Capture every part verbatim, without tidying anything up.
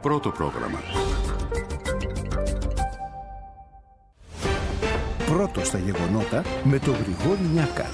Πρώτο πρόγραμμα. Πρώτο στα γεγονότα με τον Γρηγόρη Νιάκα.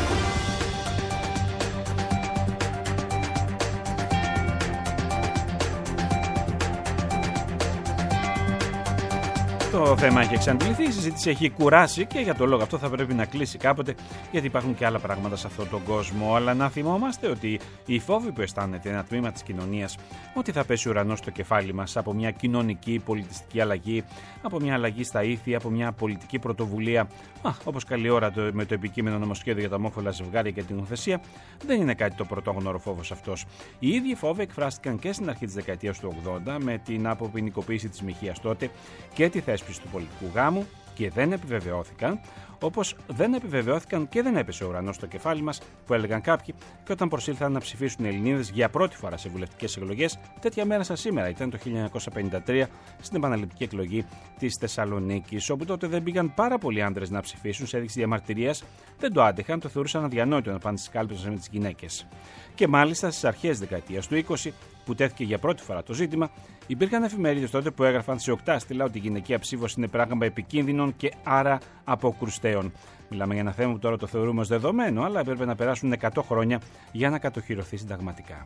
Το θέμα έχει εξαντληθεί, η συζήτηση έχει κουράσει και για το λόγο αυτό θα πρέπει να κλείσει κάποτε, γιατί υπάρχουν και άλλα πράγματα σε αυτόν τον κόσμο. Αλλά να θυμόμαστε ότι οι φόβοι που αισθάνεται ένα τμήμα της κοινωνίας, ότι θα πέσει ο ουρανός στο κεφάλι μας από μια κοινωνική πολιτιστική αλλαγή, από μια αλλαγή στα ήθη, από μια πολιτική πρωτοβουλία, α, όπως καλή ώρα το, με το επικείμενο νομοσχέδιο για τα ομόφυλα ζευγάρια και την νομοθεσία, δεν είναι κάτι το πρωτόγνωρο φόβος αυτός. Οι ίδιοι φόβοι εκφράστηκαν και στην αρχή της δεκαετίας του ογδόντα με την αποποινικοποίηση της μοιχείας τότε και τη θέσπιση του πολιτικού γάμου και δεν επιβεβαιώθηκαν, όπως δεν επιβεβαιώθηκαν και δεν έπεσε ο ουρανός στο κεφάλι μας, που έλεγαν κάποιοι, και όταν προσήλθαν να ψηφίσουν οι Ελληνίδες για πρώτη φορά σε βουλευτικές εκλογές, τέτοια μέρα σαν σήμερα ήταν το χίλια εννιακόσια πενήντα τρία στην επαναληπτική εκλογή της Θεσσαλονίκης, όπου τότε δεν πήγαν πάρα πολλοί άντρες να ψηφίσουν σε έδειξη διαμαρτυρίας, δεν το άντεχαν, το θεωρούσαν αδιανόητο να πάνε στις κάλπες με τις γυναίκες. Και μάλιστα στις αρχές δεκαετίας του είκοσι, που τέθηκε για πρώτη φορά το ζήτημα, υπήρχαν εφημερίδες τότε που έγραφαν σε οκτάστηλα ότι η γυναικεία ψήφος είναι πράγμα επικίνδυνων και άρα αποκρουστέων. Μιλάμε για ένα θέμα που τώρα το θεωρούμε ως δεδομένο, αλλά έπρεπε να περάσουν εκατό χρόνια για να κατοχυρωθεί συνταγματικά.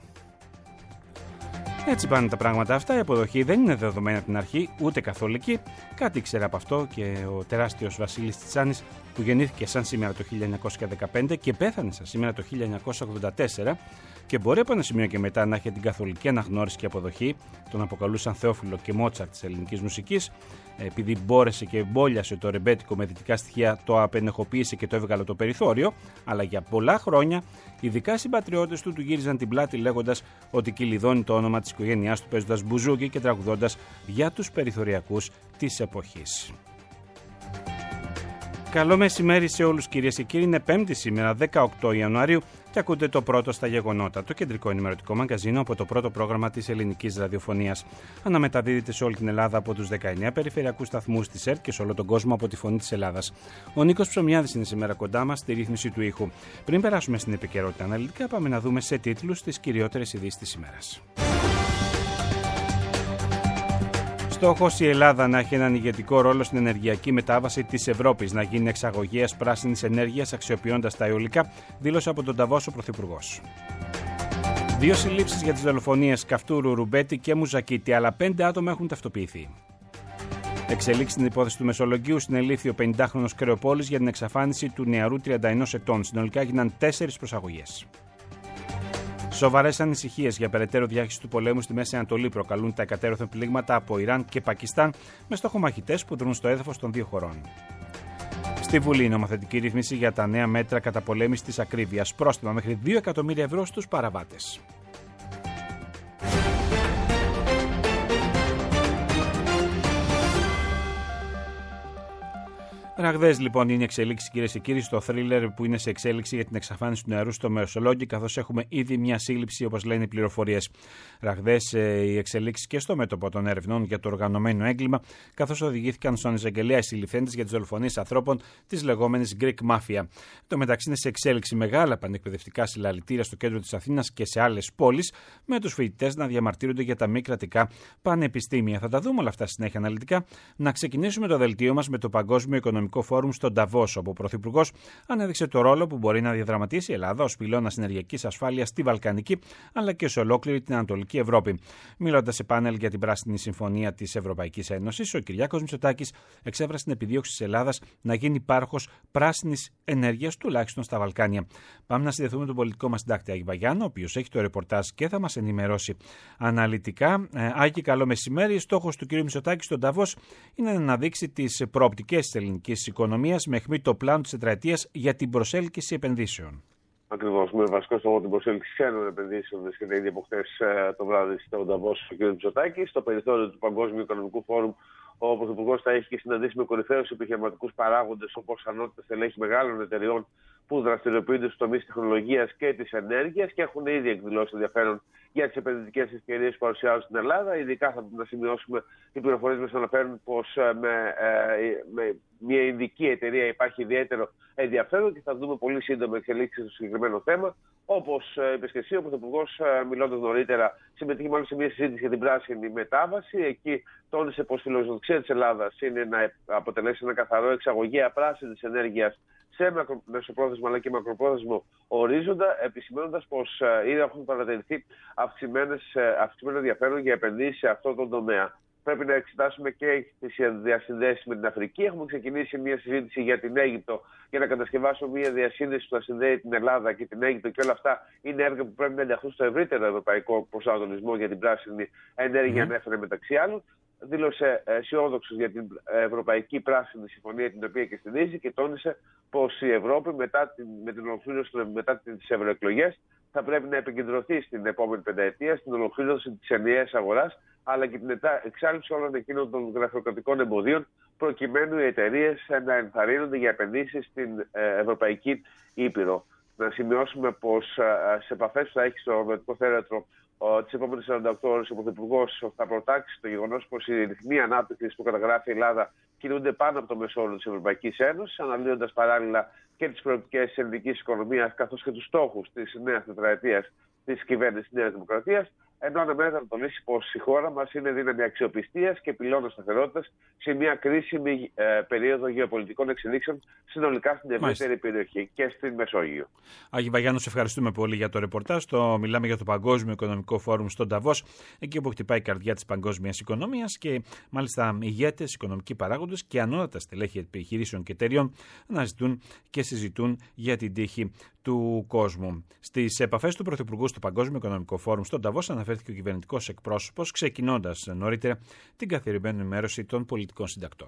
Έτσι πάνε τα πράγματα αυτά. Η αποδοχή δεν είναι δεδομένη από την αρχή, ούτε καθολική. Κάτι ήξερε από αυτό και ο τεράστιος Βασίλης Τσιτσάνης, που γεννήθηκε σαν σήμερα το χίλια εννιακόσια δεκαπέντε και πέθανε σαν σήμερα το χίλια εννιακόσια ογδόντα τέσσερα, και μπορεί από ένα σημείο και μετά να έχει την καθολική αναγνώριση και αποδοχή. Τον αποκαλούσαν Θεόφιλο και Μότσαρτ της ελληνικής μουσικής, επειδή μπόρεσε και μπόλιασε το ρεμπέτικο με δυτικά στοιχεία, το απενεχοποίησε και το έβγαλε το περιθώριο. Αλλά για πολλά χρόνια, ειδικά οι συμπατριώτες του του γύριζαν την πλάτη λέγοντας ότι κυλιδώνει το όνομα της οικογένειάς του παίζοντας μπουζούκι και τραγουδώντας για τους περιθωριακούς της εποχής. Καλό μεσημέρι σε όλους, κυρίες και κύριοι. Είναι Πέμπτη σήμερα, δεκαοκτώ Ιανουαρίου, και ακούτε το πρώτο στα γεγονότα, το κεντρικό ενημερωτικό μαγκαζίνο από το πρώτο πρόγραμμα της ελληνικής ραδιοφωνίας. Αναμεταδίδεται σε όλη την Ελλάδα από τους δεκαεννέα περιφερειακούς σταθμούς της ΕΡΤ και σε όλο τον κόσμο από τη Φωνή της Ελλάδας. Ο Νίκος Ψωμιάδης είναι σήμερα κοντά μας στη ρύθμιση του ήχου. Πριν περάσουμε στην επικαιρότητα αναλυτικά, πάμε να δούμε σε τίτλους τις κυριότερες ειδήσεις της ημέρας. Στόχος η Ελλάδα να έχει έναν ηγετικό ρόλο στην ενεργειακή μετάβαση της Ευρώπης, να γίνει εξαγωγέας πράσινης ενέργειας αξιοποιώντας τα αιωλικά, δήλωσε από τον Νταβός ο Πρωθυπουργός. Δύο συλλήψεις για τις δολοφονίες Καυτούρου, Ρουμπέτη και Μουζακίτη, αλλά πέντε άτομα έχουν ταυτοποιηθεί. Εξελίξει στην υπόθεση του Μεσολογγίου, συνελήφθη ο πενηντάχρονος Κρεοπόλης για την εξαφάνιση του νεαρού τριάντα ενός ετών. Συνολικά έγιναν τέσσερις προσαγωγές. Σοβαρές ανησυχίες για περαιτέρω διάχυση του πολέμου στη Μέση Ανατολή προκαλούν τα εκατέρωθεν πλήγματα από Ιράν και Πακιστάν, με στόχο μαχητές που δρούν στο έδαφος των δύο χωρών. Στη Βουλή, η νομοθετική ρύθμιση για τα νέα μέτρα καταπολέμησης της ακρίβειας. Πρόστιμα μέχρι δύο εκατομμύρια ευρώ στους παραβάτες. Ραγδαίες λοιπόν είναι η εξέλιξη, κυρίες και κύριοι, στο θρίλερ που είναι σε εξέλιξη για την εξαφάνιση του νεαρού στο Μεσολόγγι, καθώς έχουμε ήδη μια σύλληψη, όπως λένε οι πληροφορίες. Ραγδαίες ε, οι εξελίξεις και στο μέτωπο των ερευνών για το οργανωμένο έγκλημα, καθώς οδηγήθηκαν στον εισαγγελέα οι συλληφθέντες για τις δολοφονίες ανθρώπων της λεγόμενης Greek Mafia. Το μεταξύ είναι σε εξέλιξη μεγάλα πανεκπαιδευτικά συλλαλητήρια στο κέντρο της Αθήνας και σε άλλες πόλεις, με τους φοιτητές να διαμαρτύρονται για τα μη κρατικά πανεπιστήμια. Θα τα δούμε όλα αυτά συνέχεια αναλυτικά. Να ξεκινήσουμε το δελτίο μας με το Παγκόσμιο Οικονομικό Φόρουμ στον Νταβός, όπου ο Πρωθυπουργός ανέδειξε το ρόλο που μπορεί να διαδραματίσει η Ελλάδα ως πυλώνας ενεργειακής ασφάλειας στη Βαλκανική αλλά και σε ολόκληρη την Ανατολική Ευρώπη. Μιλώντας σε πάνελ για την Πράσινη Συμφωνία της Ευρωπαϊκής Ένωσης, ο Κυριάκος Μητσοτάκης εξέφρασε την επιδίωξη της Ελλάδας να γίνει πάροχος πράσινης ενέργειας, τουλάχιστον στα Βαλκάνια. Πάμε να συνδεθούμε με τον πολιτικό μας συντάκτη Άγη Βαγιάννη, ο οποίος έχει το ρεπορτάζ και θα μας ενημερώσει αναλυτικά. Ε, Άγη, καλό μεσημέρι. Στόχος του κ. Μητσοτάκη στον Νταβός είναι να αναδείξει τις προοπτικές της ελληνικής οικονομίας με αιχμή το πλάνο της τετραετίας για την προσέλκυση επενδύσεων. Ακριβώς, με βασικό στόχο την προσέλκυση ξένων επενδύσεων, βρίσκεται ήδη από χτες το βράδυ στον Νταβός ο κ. Μητσοτάκης, στο περιθώριο του Παγκόσμιου Οικονομικού Φόρουμ, Ο Πρωθυπουργός θα έχει και συναντήσει με κορυφαίους επιχειρηματικούς παράγοντες, όπως ανώτατες στελέχη μεγάλων εταιριών που δραστηριοποιούνται στους τομείς τεχνολογίας και της ενέργειας και έχουν ήδη εκδηλώσει ενδιαφέρον για τις επενδυτικές ευκαιρίες που παρουσιάζουν στην Ελλάδα. Ειδικά θα πρέπει να σημειώσουμε, οι πληροφορίες μας αναφέρουν πως με, με μια ειδική εταιρεία υπάρχει ιδιαίτερο ενδιαφέρον και θα δούμε πολύ σύντομα εξελίξεις στο συγκεκριμένο θέμα. Όπως είπε και εσύ, ο Πρωθυπουργός, μιλώντας νωρίτερα, συμμετείχε μάλλον σε μια συζήτηση για την πράσινη μετάβαση. Εκεί τόνισε πως η φιλοδοξία της Ελλάδας είναι να αποτελέσει ένα καθαρό εξαγωγέα πράσινης ενέργειας σε μεσοπρόθεσμο αλλά και μακροπρόθεσμο ορίζοντα, επισημαίνοντας πως ήδη έχουν παρατηρηθεί αυξημένο ενδιαφέρον για επενδύσεις σε αυτό τον τομέα. Πρέπει να εξετάσουμε και τις διασυνδέσεις με την Αφρική. Έχουμε ξεκινήσει μια συζήτηση για την Αίγυπτο για να κατασκευάσουμε μια διασύνδεση που θα συνδέει την Ελλάδα και την Αίγυπτο, και όλα αυτά είναι έργα που πρέπει να ενταχθούν στο ευρύτερο ευρωπαϊκό προσανατολισμό για την πράσινη ενέργεια, ανέφερε μεταξύ άλλων. Δήλωσε αισιόδοξο για την Ευρωπαϊκή Πράσινη Συμφωνία, την οποία και στηρίζει, και τόνισε πως η Ευρώπη μετά την, με την ολοκλήρωση μετά τις ευρωεκλογές θα πρέπει να επικεντρωθεί στην επόμενη πενταετία στην ολοκλήρωση της ενιαίας αγοράς, αλλά και την εξάλληψη όλων εκείνων των γραφειοκρατικών εμποδίων, προκειμένου οι εταιρείες να ενθαρρύνονται για επενδύσεις στην Ευρωπαϊκή Ήπειρο. Να σημειώσουμε πως σε επαφές που θα έχει στο Ευρωπαϊκό Θέατρο τις επόμενες σαράντα οκτώ ώρες ο Πρωθυπουργός θα προτάξει το γεγονός πως οι ρυθμοί ανάπτυξης που καταγράφει η Ελλάδα κινούνται πάνω από το μεσόωρο της Ευρωπαϊκής Ένωσης, αναλύοντας παράλληλα και τις προοπτικές της ελληνικής οικονομίας καθώς και τους στόχους της νέας τετραετίας της κυβέρνησης της Νέας Δημοκρατίας, ενώ αναμένεται να τονίσει πως η χώρα μας είναι δύναμη αξιοπιστίας και πυλώνας σταθερότητας σε μια κρίσιμη ε, περίοδο γεωπολιτικών εξελίξεων συνολικά στην ευρύτερη περιοχή και στην Μεσόγειο. Άγη Βαγιάννου, σε ευχαριστούμε πολύ για το ρεπορτάζ. Το μιλάμε για το Παγκόσμιο Οικονομικό Φόρουμ στον Νταβός, εκεί όπου χτυπάει η καρδιά της παγκόσμιας οικονομίας και μάλιστα ηγέτες, οικονομικοί παράγοντες και ανώτατα στελέχη επιχειρήσεων και εταιριών αναζητούν και συζητούν για την τύχη του κόσμου. Στις επαφές του Πρωθυπουργού στο Παγκόσμιο Οικονομικό Φόρουμ στον Νταβός αναφέρθηκε ο κυβερνητικός εκπρόσωπος, ξεκινώντας νωρίτερα την καθιερωμένη ενημέρωση των πολιτικών συντακτών.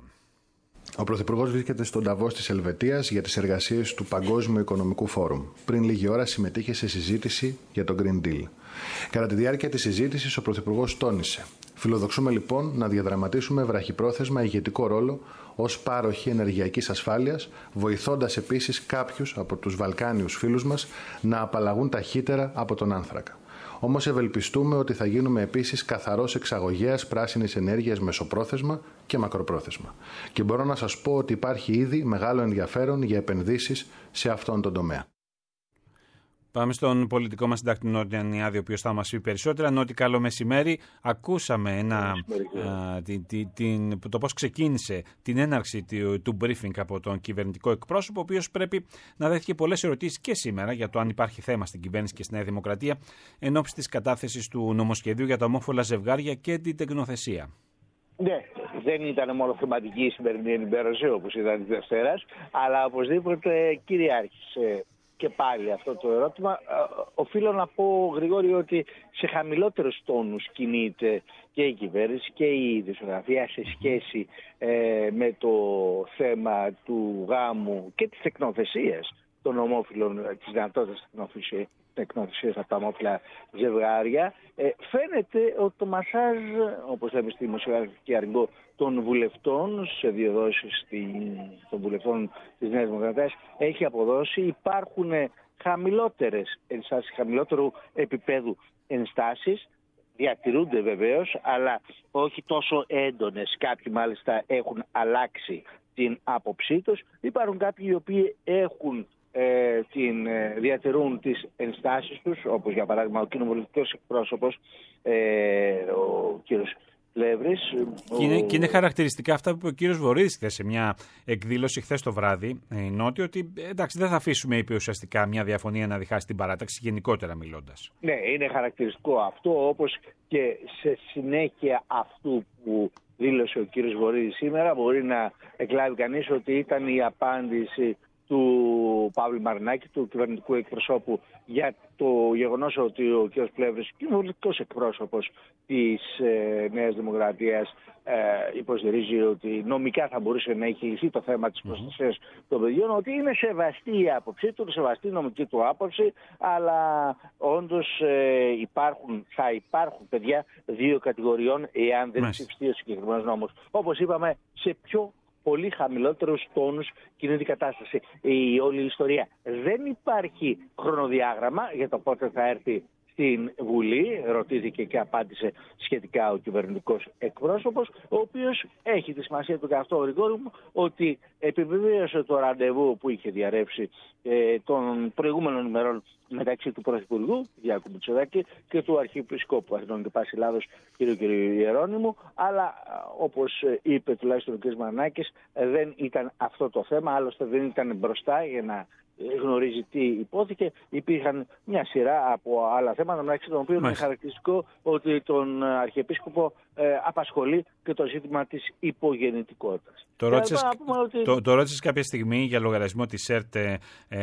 Ο Πρωθυπουργός βρίσκεται στον Νταβός της Ελβετίας για τις εργασίες του Παγκόσμιου Οικονομικού Φόρουμ. Πριν λίγη ώρα συμμετείχε σε συζήτηση για το Green Deal. Κατά τη διάρκεια της συζήτησης, ο Πρωθυπουργός τόνισε: φιλοδοξούμε λοιπόν να διαδραματίσουμε βραχυπρόθεσμα ηγετικό ρόλο ως πάροχοι ενεργειακής ασφάλειας, βοηθώντας επίσης κάποιους από τους Βαλκάνιους φίλους μας να απαλλαγούν ταχύτερα από τον άνθρακα. Όμως ευελπιστούμε ότι θα γίνουμε επίσης καθαρός εξαγωγέας πράσινης ενέργειας μεσοπρόθεσμα και μακροπρόθεσμα. Και μπορώ να σας πω ότι υπάρχει ήδη μεγάλο ενδιαφέρον για επενδύσεις σε αυτόν τον τομέα. Πάμε στον πολιτικό μας συντάκτη Νότι Ανιάδη, ο οποίος θα μας πει περισσότερα. Νότι, καλό μεσημέρι. Ακούσαμε ένα, α, την, την, την, το πώς ξεκίνησε την έναρξη του, του briefing από τον κυβερνητικό εκπρόσωπο, ο οποίος πρέπει να δέχτηκε πολλές ερωτήσεις και σήμερα για το αν υπάρχει θέμα στην κυβέρνηση και στη Νέα Δημοκρατία εν ώψη της κατάθεσης του νομοσχεδίου για τα ομόφυλα ζευγάρια και την τεκνοθεσία. Ναι, δεν ήταν μόνο θεματική η σημερινή ενημέρωση όπως ήταν τη Δευτέρα, αλλά οπωσδήποτε κυριάρχησε και πάλι αυτό το ερώτημα. Οφείλω να πω, Γρηγόρη, ότι σε χαμηλότερους τόνους κινείται και η κυβέρνηση και η δημοσιογραφία σε σχέση ε, με το θέμα του γάμου και της τεκνοθεσίας των ομόφυλων, της δυνατότητας τεκνοθεσίας από τα ομόφυλα ζευγάρια. Ε, φαίνεται ότι το μασάζ, όπως λέμε στη δημοσιογραφική αργό, των βουλευτών σε δύο δόσεις των βουλευτών της Νέας Δημοκρατίας έχει αποδώσει. Υπάρχουν χαμηλότερες ενστάσεις, χαμηλότερου επίπεδου ενστάσεις, διατηρούνται βεβαίως, αλλά όχι τόσο έντονες. Κάποιοι μάλιστα έχουν αλλάξει την άποψή τους. Υπάρχουν κάποιοι οι οποίοι έχουν ε, την, ε, διατηρούν τις ενστάσεις τους, όπως για παράδειγμα ο κοινοβουλευτικός εκπρόσωπος, ε, ο κύριος Πλεύρης. Και είναι, ο... και είναι χαρακτηριστικά αυτά που είπε ο κύριος Βορύδης χθες σε μια εκδήλωση χθες το βράδυ, Νότι, ότι εντάξει, δεν θα αφήσουμε, είπε, ουσιαστικά μια διαφωνία να διχάσει την παράταξη, γενικότερα μιλώντας. Ναι, είναι χαρακτηριστικό αυτό, όπως και σε συνέχεια αυτού που δήλωσε ο κύριος Βορύδης σήμερα, μπορεί να εκλάβει κανείς ότι ήταν η απάντηση του Παύλου Μαρινάκη, του κυβερνητικού εκπροσώπου, για το γεγονός ότι ο κ. Πλεύρης, κοινωνικός εκπρόσωπος της ε, Νέας Δημοκρατίας, ε, υποστηρίζει ότι νομικά θα μπορούσε να έχει λυθεί το θέμα της προστασίας mm-hmm. των παιδιών, ότι είναι σεβαστή η άποψή του, σεβαστή η νομική του άποψη, αλλά όντως ε, υπάρχουν, θα υπάρχουν παιδιά δύο κατηγοριών εάν δεν ψηφιστεί ο συγκεκριμένος νόμος. Όπως είπαμε, σε πιο πολύ χαμηλότερους τόνους κινείται η κατάσταση. Η όλη η ιστορία. Δεν υπάρχει χρονοδιάγραμμα για το πότε θα έρθει στην Βουλή, ρωτήθηκε και απάντησε σχετικά ο κυβερνητικός εκπρόσωπος, ο οποίος έχει τη σημασία του και αυτό, Γρηγόρη μου, ότι επιβεβαίωσε το ραντεβού που είχε διαρρεύσει ε, των προηγούμενων ημερών μεταξύ του Πρωθυπουργού Κυριάκου Μητσοτάκη και του Αρχιεπισκόπου Αθηνών και Πάσης Ελλάδος κ. κ. Ιερώνυμου, αλλά όπως είπε τουλάχιστον ο κ. Μαρινάκης, δεν ήταν αυτό το θέμα, άλλωστε δεν ήταν μπροστά για να γνωρίζει τι υπόθηκε. Υπήρχαν μια σειρά από άλλα θέματα, μεταξύ των οποίων είναι χαρακτηριστικό ότι τον Αρχιεπίσκοπο ε, απασχολεί και το ζήτημα της υπογεννητικότητας. Το ρώτησες, ότι... το, το ρώτησες κάποια στιγμή για λογαριασμό της ΕΡΤ ε,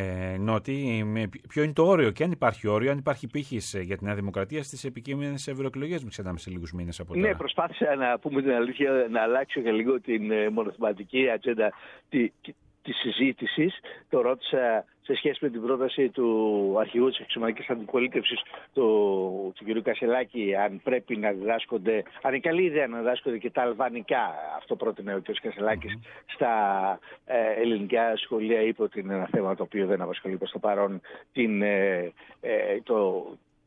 Νότι. Ποιο είναι το όριο και αν υπάρχει όριο, αν υπάρχει πύχης για τη Νέα Δημοκρατία στις επικείμενες ευρωεκλογές, μην ξεχνάμε σε λίγους μήνες από τώρα. Ναι, προσπάθησα να πούμε την αλήθεια, να αλλάξω και λίγο την ε, μονοθεματική ατζέντα τη, της συζήτησης. Το ρώτησα σε σχέση με την πρόταση του αρχηγού της Αξιωματικής Αντιπολίτευσης, του, του κ. Κασελάκη, αν πρέπει να διδάσκονται, αν είναι καλή ιδέα να διδάσκονται και τα αλβανικά. Αυτό πρότεινε ο κ. Κασελάκης mm-hmm. στα ε, ελληνικά σχολεία. Είπε ότι είναι ένα θέμα το οποίο δεν απασχολεί προς το παρόν την, ε, ε, το,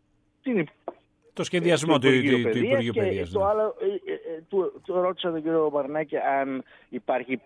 την το σχεδιασμό του Υπουργείου Παιδείας. Το άλλο, ε, ε, του, του ρώτησα τον κ. Μαρινάκη αν υπάρχει,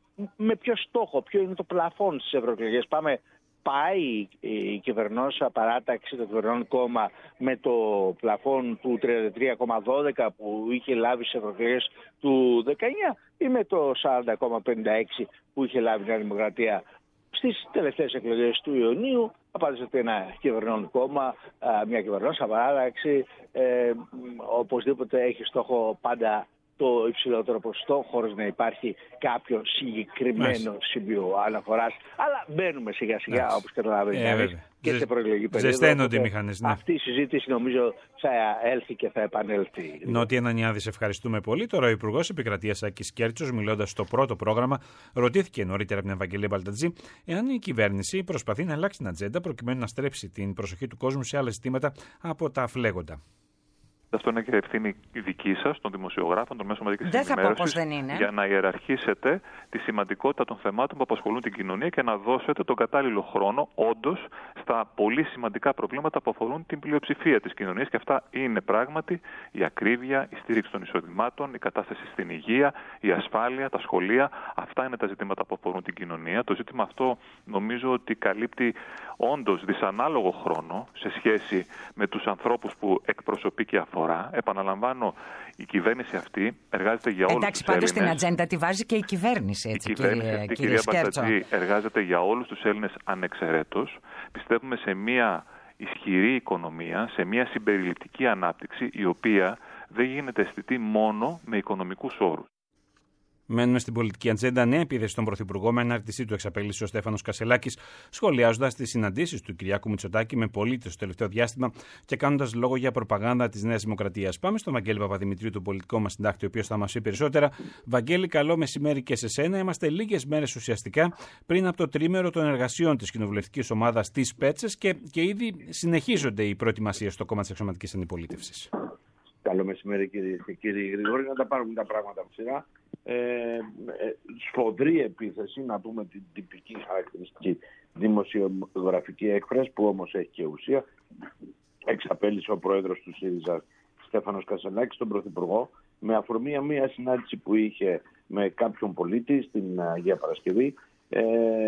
με ποιο στόχο, ποιο είναι το πλαφόν στις ευρωεκλογές. Πάμε, πάει η κυβερνόσα παράταξη, το κυβερνών κόμμα, με το πλαφόν του τριάντα τρία κόμμα δώδεκα που είχε λάβει στις ευρωεκλογές του δεκαεννιά ή με το σαράντα κόμμα πενήντα έξι που είχε λάβει η Νέα Δημοκρατία στις τελευταίες εκλογές του Ιουνίου? Απάντησε ότι ένα κυβερνών κόμμα, μια κυβερνόσα παράταξη, ε, οπωσδήποτε έχει στόχο πάντα το υψηλότερο ποσοστό, χωρίς να υπάρχει κάποιο συγκεκριμένο σημείο αναφοράς. Αλλά μπαίνουμε σιγά σιγά, όπως καταλαβαίνει κανείς, και σε προεκλογική περίοδο. Ζεσταίνονται οι μηχανισμοί. Αυτή η συζήτηση νομίζω θα έλθει και θα επανέλθει. Νότι Ανανιάδη, σε ευχαριστούμε πολύ. Τώρα ο Υπουργός Επικρατείας Άκης Κέρτσος, μιλώντας στο πρώτο πρόγραμμα, ρωτήθηκε νωρίτερα από την Ευαγγελία Μπαλτατζή εάν η κυβέρνηση προσπαθεί να αλλάξει την ατζέντα προκειμένου να στρέψει την προσοχή του κόσμου σε άλλα ζητήματα από τα φλέγοντα. Αυτό είναι και ευθύνη δική σας, των δημοσιογράφων, των μέσων μαζικής ενημέρωσης. Δεν θα πω πως δεν είναι. Για να ιεραρχήσετε τη σημαντικότητα των θεμάτων που απασχολούν την κοινωνία και να δώσετε τον κατάλληλο χρόνο, όντως, στα πολύ σημαντικά προβλήματα που αφορούν την πλειοψηφία της κοινωνίας. Και αυτά είναι πράγματι η ακρίβεια, η στήριξη των εισοδημάτων, η κατάσταση στην υγεία, η ασφάλεια, τα σχολεία. Αυτά είναι τα ζητήματα που αφορούν την κοινωνία. Το ζήτημα αυτό νομίζω ότι καλύπτει όντως δυσανάλογο χρόνο σε σχέση με τους ανθρώπους που εκπροσωπεί και αφορά. Επαναλαμβάνω, η κυβέρνηση αυτή εργάζεται για όλους Εντάξει, τους Έλληνες. Εντάξει, πάντως στην ατζέντα τη βάζει και η κυβέρνηση, έτσι, η κυβέρνηση κύριε, αυτή, κύριε κυρία Μπαλτατζή, εργάζεται για όλους τους Έλληνες ανεξαιρέτως. Πιστεύουμε σε μια ισχυρή οικονομία, σε μια συμπεριληπτική ανάπτυξη, η οποία δεν γίνεται αισθητή μόνο με οικονομικούς όρους. Μένουμε στην πολιτική ατζέντα. Νέα επίθεση στον Πρωθυπουργό με ανάρτησή του εξαπέλυσε ο Στέφανος Κασελάκης, σχολιάζοντας τις συναντήσεις του Κυριάκου Μητσοτάκη με πολίτες στο τελευταίο διάστημα και κάνοντας λόγο για προπαγάνδα της Νέας Δημοκρατίας. Πάμε στον Βαγγέλη Παπαδημητρίου, τον πολιτικό μας συντάκτη, ο οποίος θα μας πει περισσότερα. Βαγγέλη, καλό μεσημέρι και σε σένα. Είμαστε λίγες μέρες ουσιαστικά πριν από το τρίμερο των εργασιών της κοινοβουλευτικής ομάδας της Πέτσες και, και ήδη συνεχίζονται οι προετοιμασίες στο κόμμα της Αξιωματικής Αντιπολίτευσης. Καλό μεσημέρι, κύριε και κύριοι Γρηγόρη. Να τα πάρουμε τα πράγματα από σειρά. Ε, ε, σφοδρή επίθεση, να πούμε την τυπική χαρακτηριστική δημοσιογραφική έκφραση, που όμως έχει και ουσία. Εξαπέλυσε ο πρόεδρος του ΣΥΡΙΖΑ, Στέφανος Κασελάκης, τον Πρωθυπουργό, με αφορμή μια συνάντηση που είχε με κάποιον πολίτη στην Αγία Παρασκευή, ε,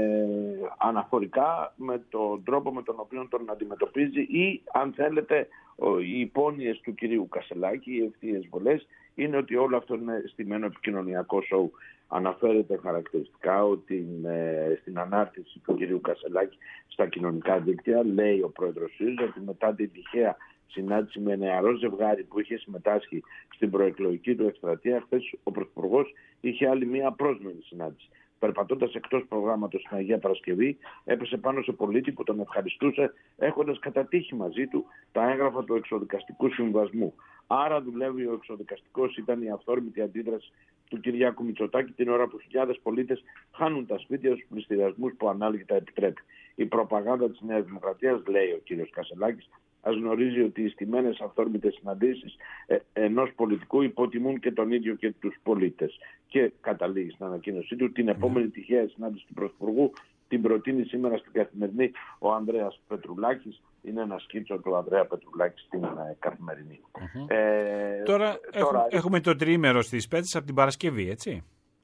αναφορικά με τον τρόπο με τον οποίο τον αντιμετωπίζει ή, αν θέλετε, οι υπόνοιες του κυρίου Κασελάκη, οι ευθείες βολές, είναι ότι όλο αυτό είναι στημένο επικοινωνιακό σοου. Αναφέρεται χαρακτηριστικά ότι ε, στην ανάρτηση του κυρίου Κασελάκη στα κοινωνικά δίκτυα, λέει ο πρόεδρος ΣΥΡΙΖΑ ότι μετά την τυχαία συνάντηση με νεαρό ζευγάρι που είχε συμμετάσχει στην προεκλογική του εκστρατεία, χθες ο Πρωθυπουργός είχε άλλη μία πρόσμενη συνάντηση. περπατώντας εκτός προγράμματος στην Αγία Παρασκευή, έπεσε πάνω σε πολίτη που τον ευχαριστούσε, έχοντας κατατύχει μαζί του τα έγγραφα του εξοδικαστικού συμβασμού. Άρα δουλεύει ο εξοδικαστικός, ήταν η αυθόρμητη αντίδραση του Κυριάκου Μητσοτάκη την ώρα που χιλιάδες πολίτες χάνουν τα σπίτια στους πληστηριασμούς που ανάλογα επιτρέπει. Η προπαγάνδα της Νέας Δημοκρατίας, λέει ο κύριος Κασελάκης, ας γνωρίζει ότι οι στημένες αυθόρμητες συναντήσεις ε, ενός πολιτικού υποτιμούν και τον ίδιο και τους πολίτες. Και καταλήγει στην ανακοίνωσή του την επόμενη τυχαία συνάντηση του Πρωθυπουργού. Την προτείνει σήμερα στην Καθημερινή ο Ανδρέας Πετρουλάκης. Είναι ένα σκίτσο του Ανδρέα Πετρουλάκη στην ε, Καθημερινή. Mm-hmm. Ε, τώρα, τώρα έχουμε, έχουμε το τριήμερο στις Πέτσες από την Παρασκευή, έτσι.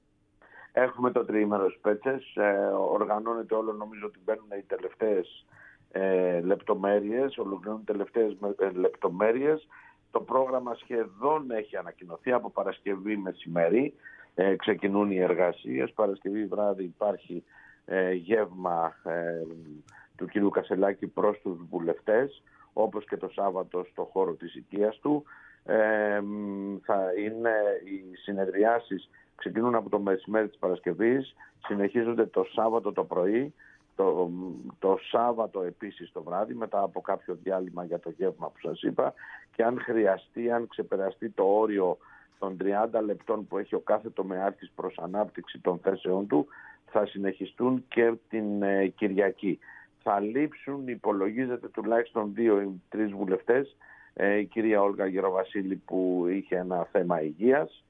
Έχουμε το τριήμερο στις Πέτσες. Ε, οργανώνεται όλο, νομίζω ότι μπαίνουν οι τελευταίες ε, λεπτομέρειες, ολοκληρώνουν τελευταίες ε, λεπτομέρειες. Το πρόγραμμα σχεδόν έχει ανακοινωθεί από Παρασκευή μεσημέρι. Ε, ξεκινούν οι εργασίες. Παρασκευή βράδυ υπάρχει ε, γεύμα ε, του κ. Κασελάκη προς τους βουλευτές, όπως και το Σάββατο στο χώρο της οικίας του. Ε, θα είναι οι συνεδριάσεις, ξεκινούν από το μεσημέρι της Παρασκευής, συνεχίζονται το Σάββατο το πρωί, το, το Σάββατο επίσης το βράδυ, μετά από κάποιο διάλειμμα για το γεύμα που σας είπα, και αν χρειαστεί, αν ξεπεραστεί το όριο των τριάντα λεπτών που έχει ο κάθε τομεάρχης προς ανάπτυξη των θέσεών του, θα συνεχιστούν και την ε, Κυριακή. Θα λείψουν, υπολογίζεται, τουλάχιστον δύο ή τρεις βουλευτές, ε, η κυρία Όλγα Γεροβασίλη που είχε ένα θέμα υγείας,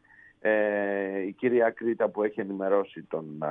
ε, η κυρία Κρήτα που έχει ενημερώσει τον,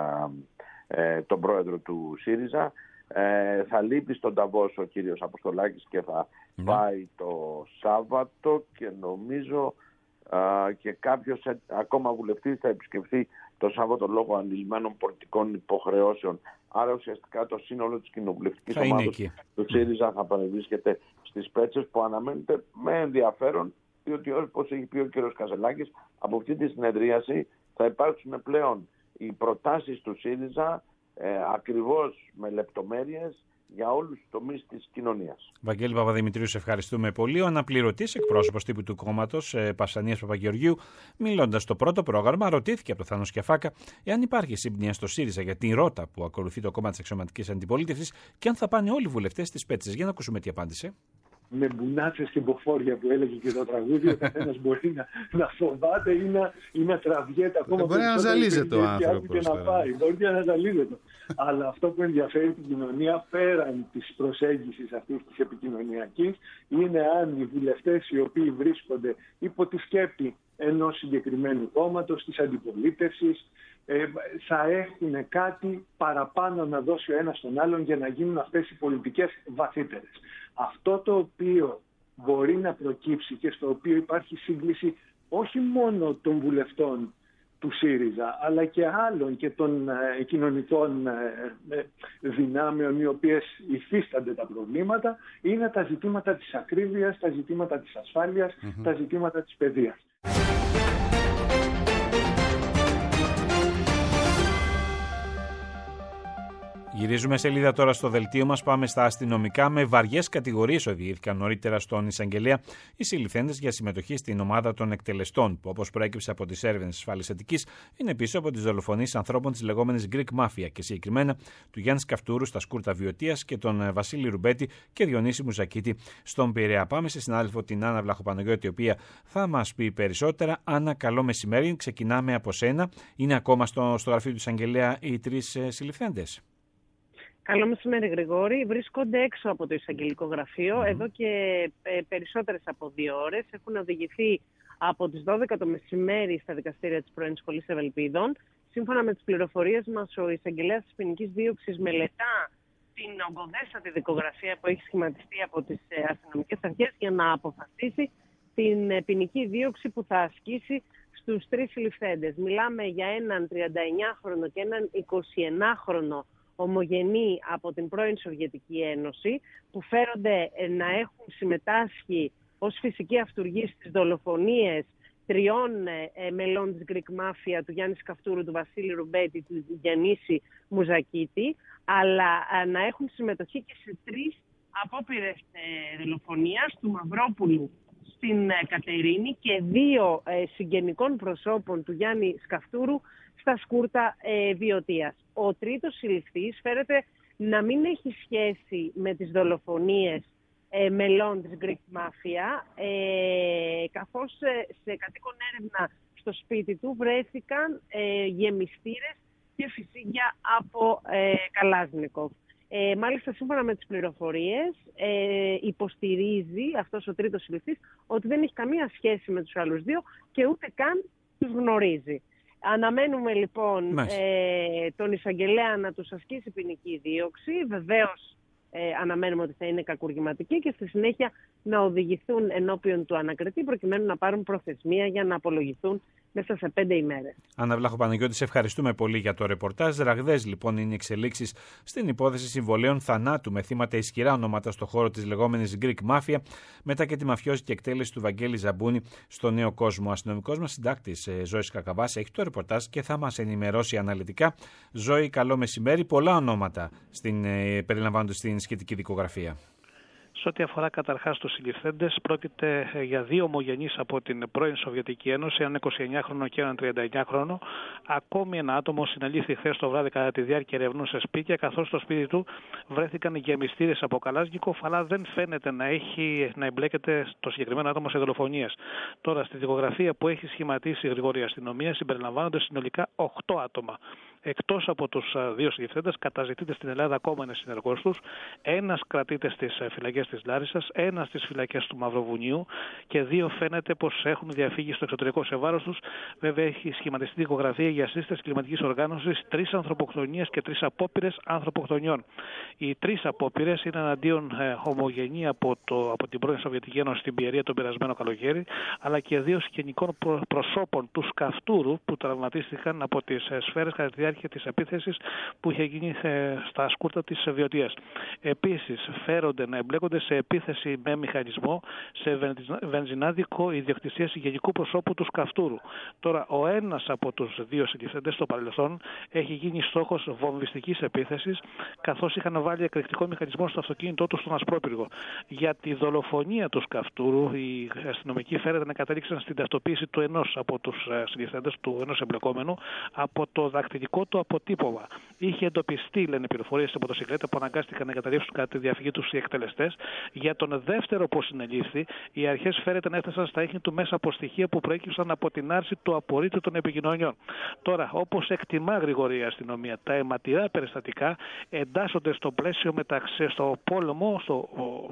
ε, τον πρόεδρο του ΣΥΡΙΖΑ, ε, θα λείπει στον Ταβός ο κύριος Αποστολάκης και θα mm. πάει το Σάββατο, και νομίζω α, και κάποιος ακόμα βουλευτής θα επισκεφθεί το Σάββατο λόγω ανηλυμένων πολιτικών υποχρεώσεων. Άρα ουσιαστικά το σύνολο της κοινοβουλευτικής ομάδας του ΣΥΡΙΖΑ θα παρευρίσκεται στις Πέτσες, που αναμένεται με ενδιαφέρον, διότι όπως έχει πει ο κ. Κασελάκης, από αυτή τη συνεδρίαση θα υπάρξουν πλέον οι προτάσεις του ΣΥΡΙΖΑ ε, ακριβώς με λεπτομέρειες για όλους τους τομείς της κοινωνίας. Βαγγέλη Παπαδημητρίου, σε ευχαριστούμε πολύ. Ο αναπληρωτής εκπρόσωπος τύπου του κόμματος, Παυσανίας Παπαγεωργίου, μιλώντας στο πρώτο πρόγραμμα, ρωτήθηκε από το Θάνο Σκιαφάκα εάν υπάρχει σύμπνοια στο ΣΥΡΙΖΑ για την ρότα που ακολουθεί το κόμμα της αξιωματικής αντιπολίτευσης και αν θα πάνε όλοι οι βουλευτές στις Πέτσες. Για να ακούσουμε τι απάντησε. Με μπουνάτσε στην ποφόρια που έλεγε και το τραγούδι, ο καθένας μπορεί να, να φοβάται ή να, ή να τραβιέται ακόμα. Μπορεί να ζαλίζεται ο άνθρωπος. Και να πάει. Μπορεί να ζαλίζεται. Αλλά αυτό που ενδιαφέρει την κοινωνία, πέραν της προσέγγισης αυτής της επικοινωνιακής, είναι αν οι βουλευτές οι οποίοι βρίσκονται υπό τη σκέπη ενός συγκεκριμένου κόμματος, της αντιπολίτευσης, ε, θα έχουν κάτι παραπάνω να δώσει ο ένας στον άλλον για να γίνουν αυτές οι πολιτικές βαθύτερες. Αυτό το οποίο μπορεί να προκύψει και στο οποίο υπάρχει σύγκληση όχι μόνο των βουλευτών του ΣΥΡΙΖΑ, αλλά και άλλων και των ε, κοινωνικών ε, δυνάμεων οι οποίες υφίστανται τα προβλήματα, είναι τα ζητήματα της ακρίβειας, τα ζητήματα της ασφάλειας, mm-hmm. τα ζητήματα της παιδείας. Γυρίζουμε σελίδα τώρα στο δελτίο μας. Πάμε στα αστυνομικά. Με βαριές κατηγορίες οδηγήθηκαν νωρίτερα στον εισαγγελέα οι συλληφθέντες για συμμετοχή στην ομάδα των εκτελεστών, που όπως προέκυψε από τις έρευνες της ασφάλειας Αττικής, είναι πίσω από τις δολοφονίες ανθρώπων της λεγόμενης Greek Mafia και συγκεκριμένα του Γιάννη Καυτούρου στα Σκούρτα Βιωτίας και τον Βασίλη Ρουμπέτη και Διονύση Μουζακίτη στον Πειραιά. Πάμε στη συνάδελφο την Άννα Βλαχοπαναγιώτη, η οποία θα μας πει περισσότερα. Άννα, καλό μεσημέρι. Ξεκινάμε από σένα. Είναι ακόμα στο, στο γραφείο του εισαγγελέα οι τρεις ε, συλληφθέντες? Καλό μεσημέρι, Γρηγόρη. Βρίσκονται έξω από το εισαγγελικό γραφείο. Mm. Εδώ και ε, περισσότερες από δύο ώρες. Έχουν οδηγηθεί από τις δώδεκα το μεσημέρι στα δικαστήρια της πρώην Σχολής Ευελπίδων. Σύμφωνα με τις πληροφορίες μας, ο εισαγγελέας της ποινικής δίωξης μελετά την ογκοδέστατη δικογραφία που έχει σχηματιστεί από τις ε, αστυνομικές αρχές για να αποφασίσει την ε, ποινική δίωξη που θα ασκήσει στους τρεις συλληφθέντες. Μιλάμε για έναν τριανταεννιάχρονο και έναν εικοσιενάχρονο ομογενή από την πρώην Σοβιετική Ένωση, που φέρονται να έχουν συμμετάσχει ως φυσική αυτουργοί στις δολοφονίες τριών ε, μελών της Greek Mafia, του Γιάννη Καυτούρου, του Βασίλη Ρουμπέτη, του Διονύση Μουζακίτη, αλλά ε, να έχουν συμμετοχή και σε τρεις απόπειρες ε, δολοφονίας, του Μαυρόπουλου στην Κατερίνη και δύο ε, συγγενικών προσώπων του Γιάννη Σκαφτούρου στα Σκούρτα ε, Βιωτίας. Ο τρίτος συλληφθής φέρεται να μην έχει σχέση με τις δολοφονίες ε, μελών της Greek Mafia, ε, καθώς ε, σε κατοίκον έρευνα στο σπίτι του βρέθηκαν ε, γεμιστήρες και φυσίγια από ε, Καλάζνικοφ. Ε, μάλιστα, σύμφωνα με τις πληροφορίες, ε, υποστηρίζει αυτός ο τρίτος συλληφθής ότι δεν έχει καμία σχέση με τους άλλους δύο και ούτε καν τους γνωρίζει. Αναμένουμε λοιπόν ε, τον εισαγγελέα να τους ασκήσει ποινική δίωξη. Βεβαίως ε, αναμένουμε ότι θα είναι κακουργηματική και στη συνέχεια να οδηγηθούν ενώπιον του ανακριτή προκειμένου να πάρουν προθεσμία για να απολογηθούν μέσα σε πέντε ημέρες. Άννα Βλάχο-Παναγιώτη, σε ευχαριστούμε πολύ για το ρεπορτάζ. Ραγδαίες λοιπόν είναι οι εξελίξεις στην υπόθεση συμβολέων θανάτου με θύματα ισχυρά ονόματα στο χώρο της λεγόμενης Greek Mafia, μετά και τη μαφιόζικη εκτέλεση του Βαγγέλη Ζαμπούνη στο Νέο Κόσμο. Ο αστυνομικός μας συντάκτης Ζώης Κακαβάς έχει το ρεπορτάζ και θα μας ενημερώσει αναλυτικά. Ζώη, καλό μεσημέρι. Πολλά ονόματα στην, περιλαμβάνονται στην σχετική δικογραφία. Σε ό,τι αφορά καταρχάς τους συλληφθέντες, πρόκειται για δύο ομογενείς από την πρώην Σοβιετική Ένωση, έναν εικοσιεννιάχρονο και έναν τριανταεννιάχρονο. Ακόμη ένα άτομο συνελήφθη χθες το βράδυ κατά τη διάρκεια ερευνών σε σπίτια, καθώς στο σπίτι του βρέθηκαν γεμιστήρες από Καλάζνικοφ, αλλά δεν φαίνεται να, έχει, να εμπλέκεται το συγκεκριμένο άτομο σε δολοφονίες. Τώρα, στη δικογραφία που έχει σχηματίσει η γρήγορη αστυνομία, συμπεριλαμβάνονται συνολικά οκτώ άτομα. Εκτός από τους δύο συλληφθέντες, καταζητείται στην Ελλάδα ακόμα ένας συνεργός τους. Ένας κρατείται στις φυλακές της Λάρισσας, ένας στις φυλακές του Μαυροβουνίου και δύο φαίνεται πως έχουν διαφύγει στο εξωτερικό σε βάρος τους. Βέβαια, έχει σχηματιστεί δικογραφία για σύσταση κλιματικής οργάνωσης, τρεις ανθρωποκτονίες και τρεις απόπειρες ανθρωποκτονιών. Οι τρεις απόπειρες είναι εναντίον ε, ομογενή από, το, από την πρώην Σοβιετική Ένωση στην Πιερία τον περασμένο καλοκαίρι, αλλά και δύο συγγενικών προ, προσώπων του Σκαφτούρου που τραυματίστηκαν από τις ε, σφαίρες κατά τη διάρκεια της επίθεσης που είχε γίνει ε, στα σκούρτα της Βιωτίας. Επίσης, φέρονται να εμπλέκονται σε επίθεση με μηχανισμό σε βενζινάδικο ιδιοκτησία συγγενικού προσώπου του Σκαφτούρου. Τώρα, ο ένας από τους δύο συλληφθέντες στο παρελθόν έχει γίνει στόχος βομβιστικής επίθεσης, καθώς είχαν βάλει εκρηκτικό μηχανισμό στο αυτοκίνητό του στον Ασπρόπυργο. Για τη δολοφονία του Σκαφτούρου, οι αστυνομικοί φέρεται να κατέληξαν στην ταυτοποίηση του ενός από τους συλληφθέντες, του ενός εμπλεκόμενου, από το δακτυλικό του αποτύπωμα. Είχε εντοπιστεί, λένε πληροφορίες, σε μοτοσυκλέτα που αναγκάστηκαν να εγκαταλείψουν κατά τη διαφυγή τους οι εκτελεστές. Για τον δεύτερο που συνελήφθη, οι αρχές φέρεται να έφτασαν στα ίχνη του μέσα από στοιχεία που προέκυψαν από την άρση του απορρίτου των επικοινωνιών. Τώρα, όπως εκτιμά γρήγορη η αστυνομία, τα αιματηρά περιστατικά εντάσσονται στο πλαίσιο μεταξύ, στο πόλεμο στο,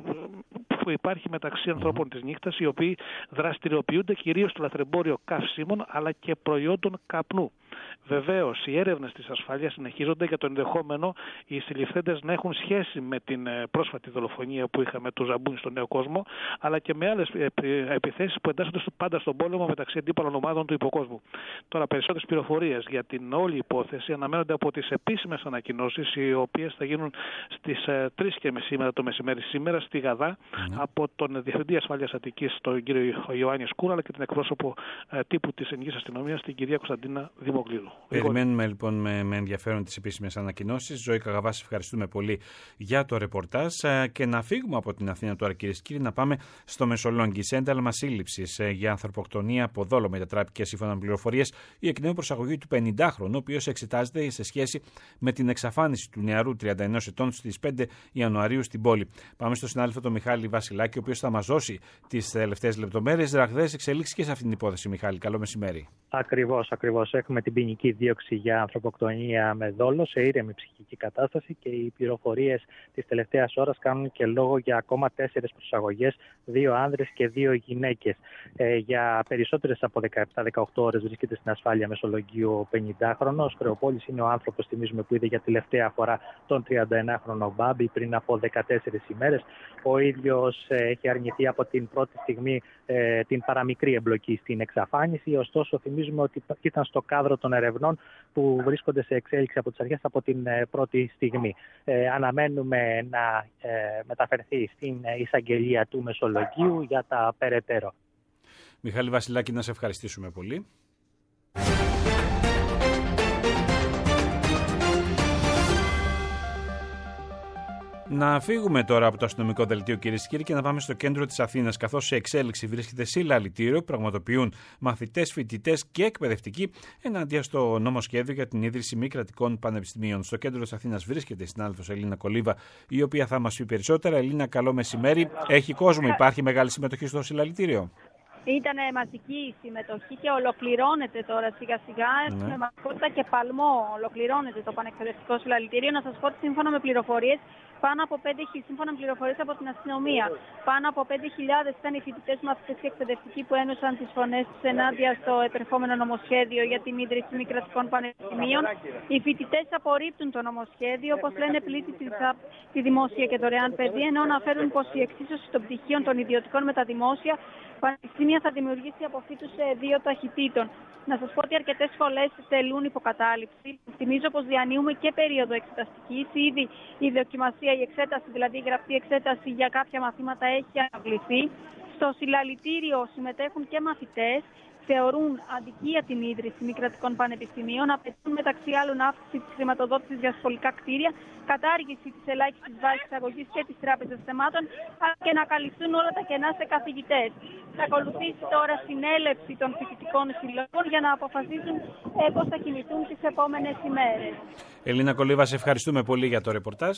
που υπάρχει μεταξύ ανθρώπων της νύχτας, οι οποίοι δραστηριοποιούνται κυρίως στο λαθρεμπόριο καυσίμων αλλά και προϊόντων καπνού. Βεβαίως, οι έρευνες της ασφάλειας συνεχίζονται για το ενδεχόμενο οι συλληφθέντες να έχουν σχέση με την πρόσφατη δολοφονία που είχαμε του Ζαμπούνι στο Νέο Κόσμο, αλλά και με άλλες επιθέσεις που εντάσσονται πάντα στον πόλεμο μεταξύ αντίπαλων ομάδων του υποκόσμου. Τώρα, περισσότερες πληροφορίες για την όλη υπόθεση αναμένονται από τις επίσημες ανακοινώσεις, οι οποίες θα γίνουν στις τρεις και μισή μετά το μεσημέρι σήμερα στη Γαδά, mm. από τον Διευθυντή Ασφάλειας Αττικής, τον κύριο Ιωάννη Σκούρα, αλλά και την εκπρόσωπο τύπου της Εθνικής Αστυνομίας, την κυρία Κωνσταντίνα Δημοκλήδου. Περιμένουμε λοιπόν με, με ενδιαφέρον τις επίσημες ανακοινώσεις. Ζωή Κακαβά, ευχαριστούμε πολύ για το ρεπορτάζ και να φύγουμε από την Αθήνα τώρα, κυρίες και κύριοι, να πάμε στο Μεσολόγγι. Σε ένταλμα σύλληψης για ανθρωποκτονία από δόλο μετατράπηκε, σύμφωνα με πληροφορίες, η εκ νέου προσαγωγή του πενηντάχρονου, ο οποίος εξετάζεται σε σχέση με την εξαφάνιση του νεαρού τριάντα ενός ετών στις πέντε Ιανουαρίου στην πόλη. Πάμε στο συνάδελφο τον Μιχάλη Βασιλάκη, ο οποίος θα μας δώσει τις τελευταίες λεπτομέρειες. Ραγδαίες εξελίξεις και σε αυτήν την υπόθεση, Μιχάλη. Καλό μεσημέρι. Ακριβώς, ακριβώς. Έχουμε την ποινική δίωξη για ανθρωποκτονία με δόλο σε ήρεμη ψυχική κατάσταση και οι πληροφορίες της τελευταίας ώρας κάνουν και λόγο για ακόμα τέσσερις προσαγωγές, δύο άνδρες και δύο γυναίκες. Ε, για περισσότερες από δεκαεπτά δεκαοκτώ ώρες βρίσκεται στην ασφάλεια Μεσολογγίου ο πενηντάχρονος. Χρεοπόλης είναι ο άνθρωπος, θυμίζουμε, που είδε για τελευταία φορά τον τριανταεννιάχρονο Μπάμπη πριν από δεκατέσσερις ημέρες. Ο ίδιος ε, έχει αρνηθεί από την πρώτη στιγμή ε, την παραμικρή εμπλοκή στην εξαφάνιση. Ωστόσο, θυμίζουμε ότι ήταν στο κάδρο των ερευνών που βρίσκονται σε εξέλιξη από τις αρχές από την ε, πρώτη στιγμή. Ε, αναμένουμε να ε, μεταφερθεί στην εισαγγελία του Μεσολογγίου για τα περαιτέρω. Μιχάλη Βασιλάκη, να σε ευχαριστήσουμε πολύ. Να φύγουμε τώρα από το αστυνομικό δελτίο, κυρίες και κύριοι, και να πάμε στο κέντρο της Αθήνας, καθώς σε εξέλιξη βρίσκεται συλλαλητήριο που πραγματοποιούν μαθητές, φοιτητές και εκπαιδευτικοί ενάντια στο νομοσχέδιο για την ίδρυση μη κρατικών πανεπιστημίων. Στο κέντρο της Αθήνας βρίσκεται η συνάδελφος Ελίνα Κολίβα, η οποία θα μας πει περισσότερα. Ελίνα, καλό μεσημέρι. Έχει κόσμο, υπάρχει μεγάλη συμμετοχή στο συλλαλητήριο? Ήταν μαζική η συμμετοχή και ολοκληρώνεται τώρα σιγά σιγά. Ναι. Με μακρότητα και παλμό ολοκληρώνεται το πανεκπαιδευτικό συλλαλητήριο. Να σας πω ότι σύμφωνα με πληροφορίες, πάνω από πέντε χιλιάδες, σύμφωνα με πληροφορίες από την αστυνομία, πάνω από πέντε χιλιάδες ήταν οι φοιτητές, μαθητές και εκπαιδευτικοί που ένωσαν τις φωνές τους ενάντια στο επερχόμενο νομοσχέδιο για την ίδρυση μη κρατικών πανεπιστημίων. Οι φοιτητές απορρίπτουν το νομοσχέδιο, όπως λένε πλήττει τη δημόσια και δωρεάν παιδεία, ενώ αναφέρουν πως η εξίσωση των πτυχίων των ιδιωτικών με τα δημόσια πανεπιστήμια θα δημιουργήσει αποφύτους δύο ταχυτήτων. Να σας πω ότι αρκετές σχολές τελούν υποκατάληψη. Θυμίζω πως διανύουμε και περίοδο εξεταστικής. Ήδη η δοκιμασία, η εξέταση, δηλαδή η γραπτή εξέταση για κάποια μαθήματα έχει αναβληθεί. Στο συλλαλητήριο συμμετέχουν και μαθητές. Θεωρούν αδικία την ίδρυση μη κρατικών πανεπιστημίων, απαιτούν μεταξύ άλλων αύξηση της χρηματοδότησης για σχολικά κτίρια, κατάργηση της ελάχιστης βάσης εισαγωγής και της τράπεζας θεμάτων, αλλά και να καλυφθούν όλα τα κενά σε καθηγητές. Θα ακολουθήσει τώρα συνέλευση των φοιτητικών συλλόγων για να αποφασίσουν ε, πώς θα κινηθούν τις επόμενες ημέρες. Ελίνα Κολίβα, σε ευχαριστούμε πολύ για το ρεπορτάζ.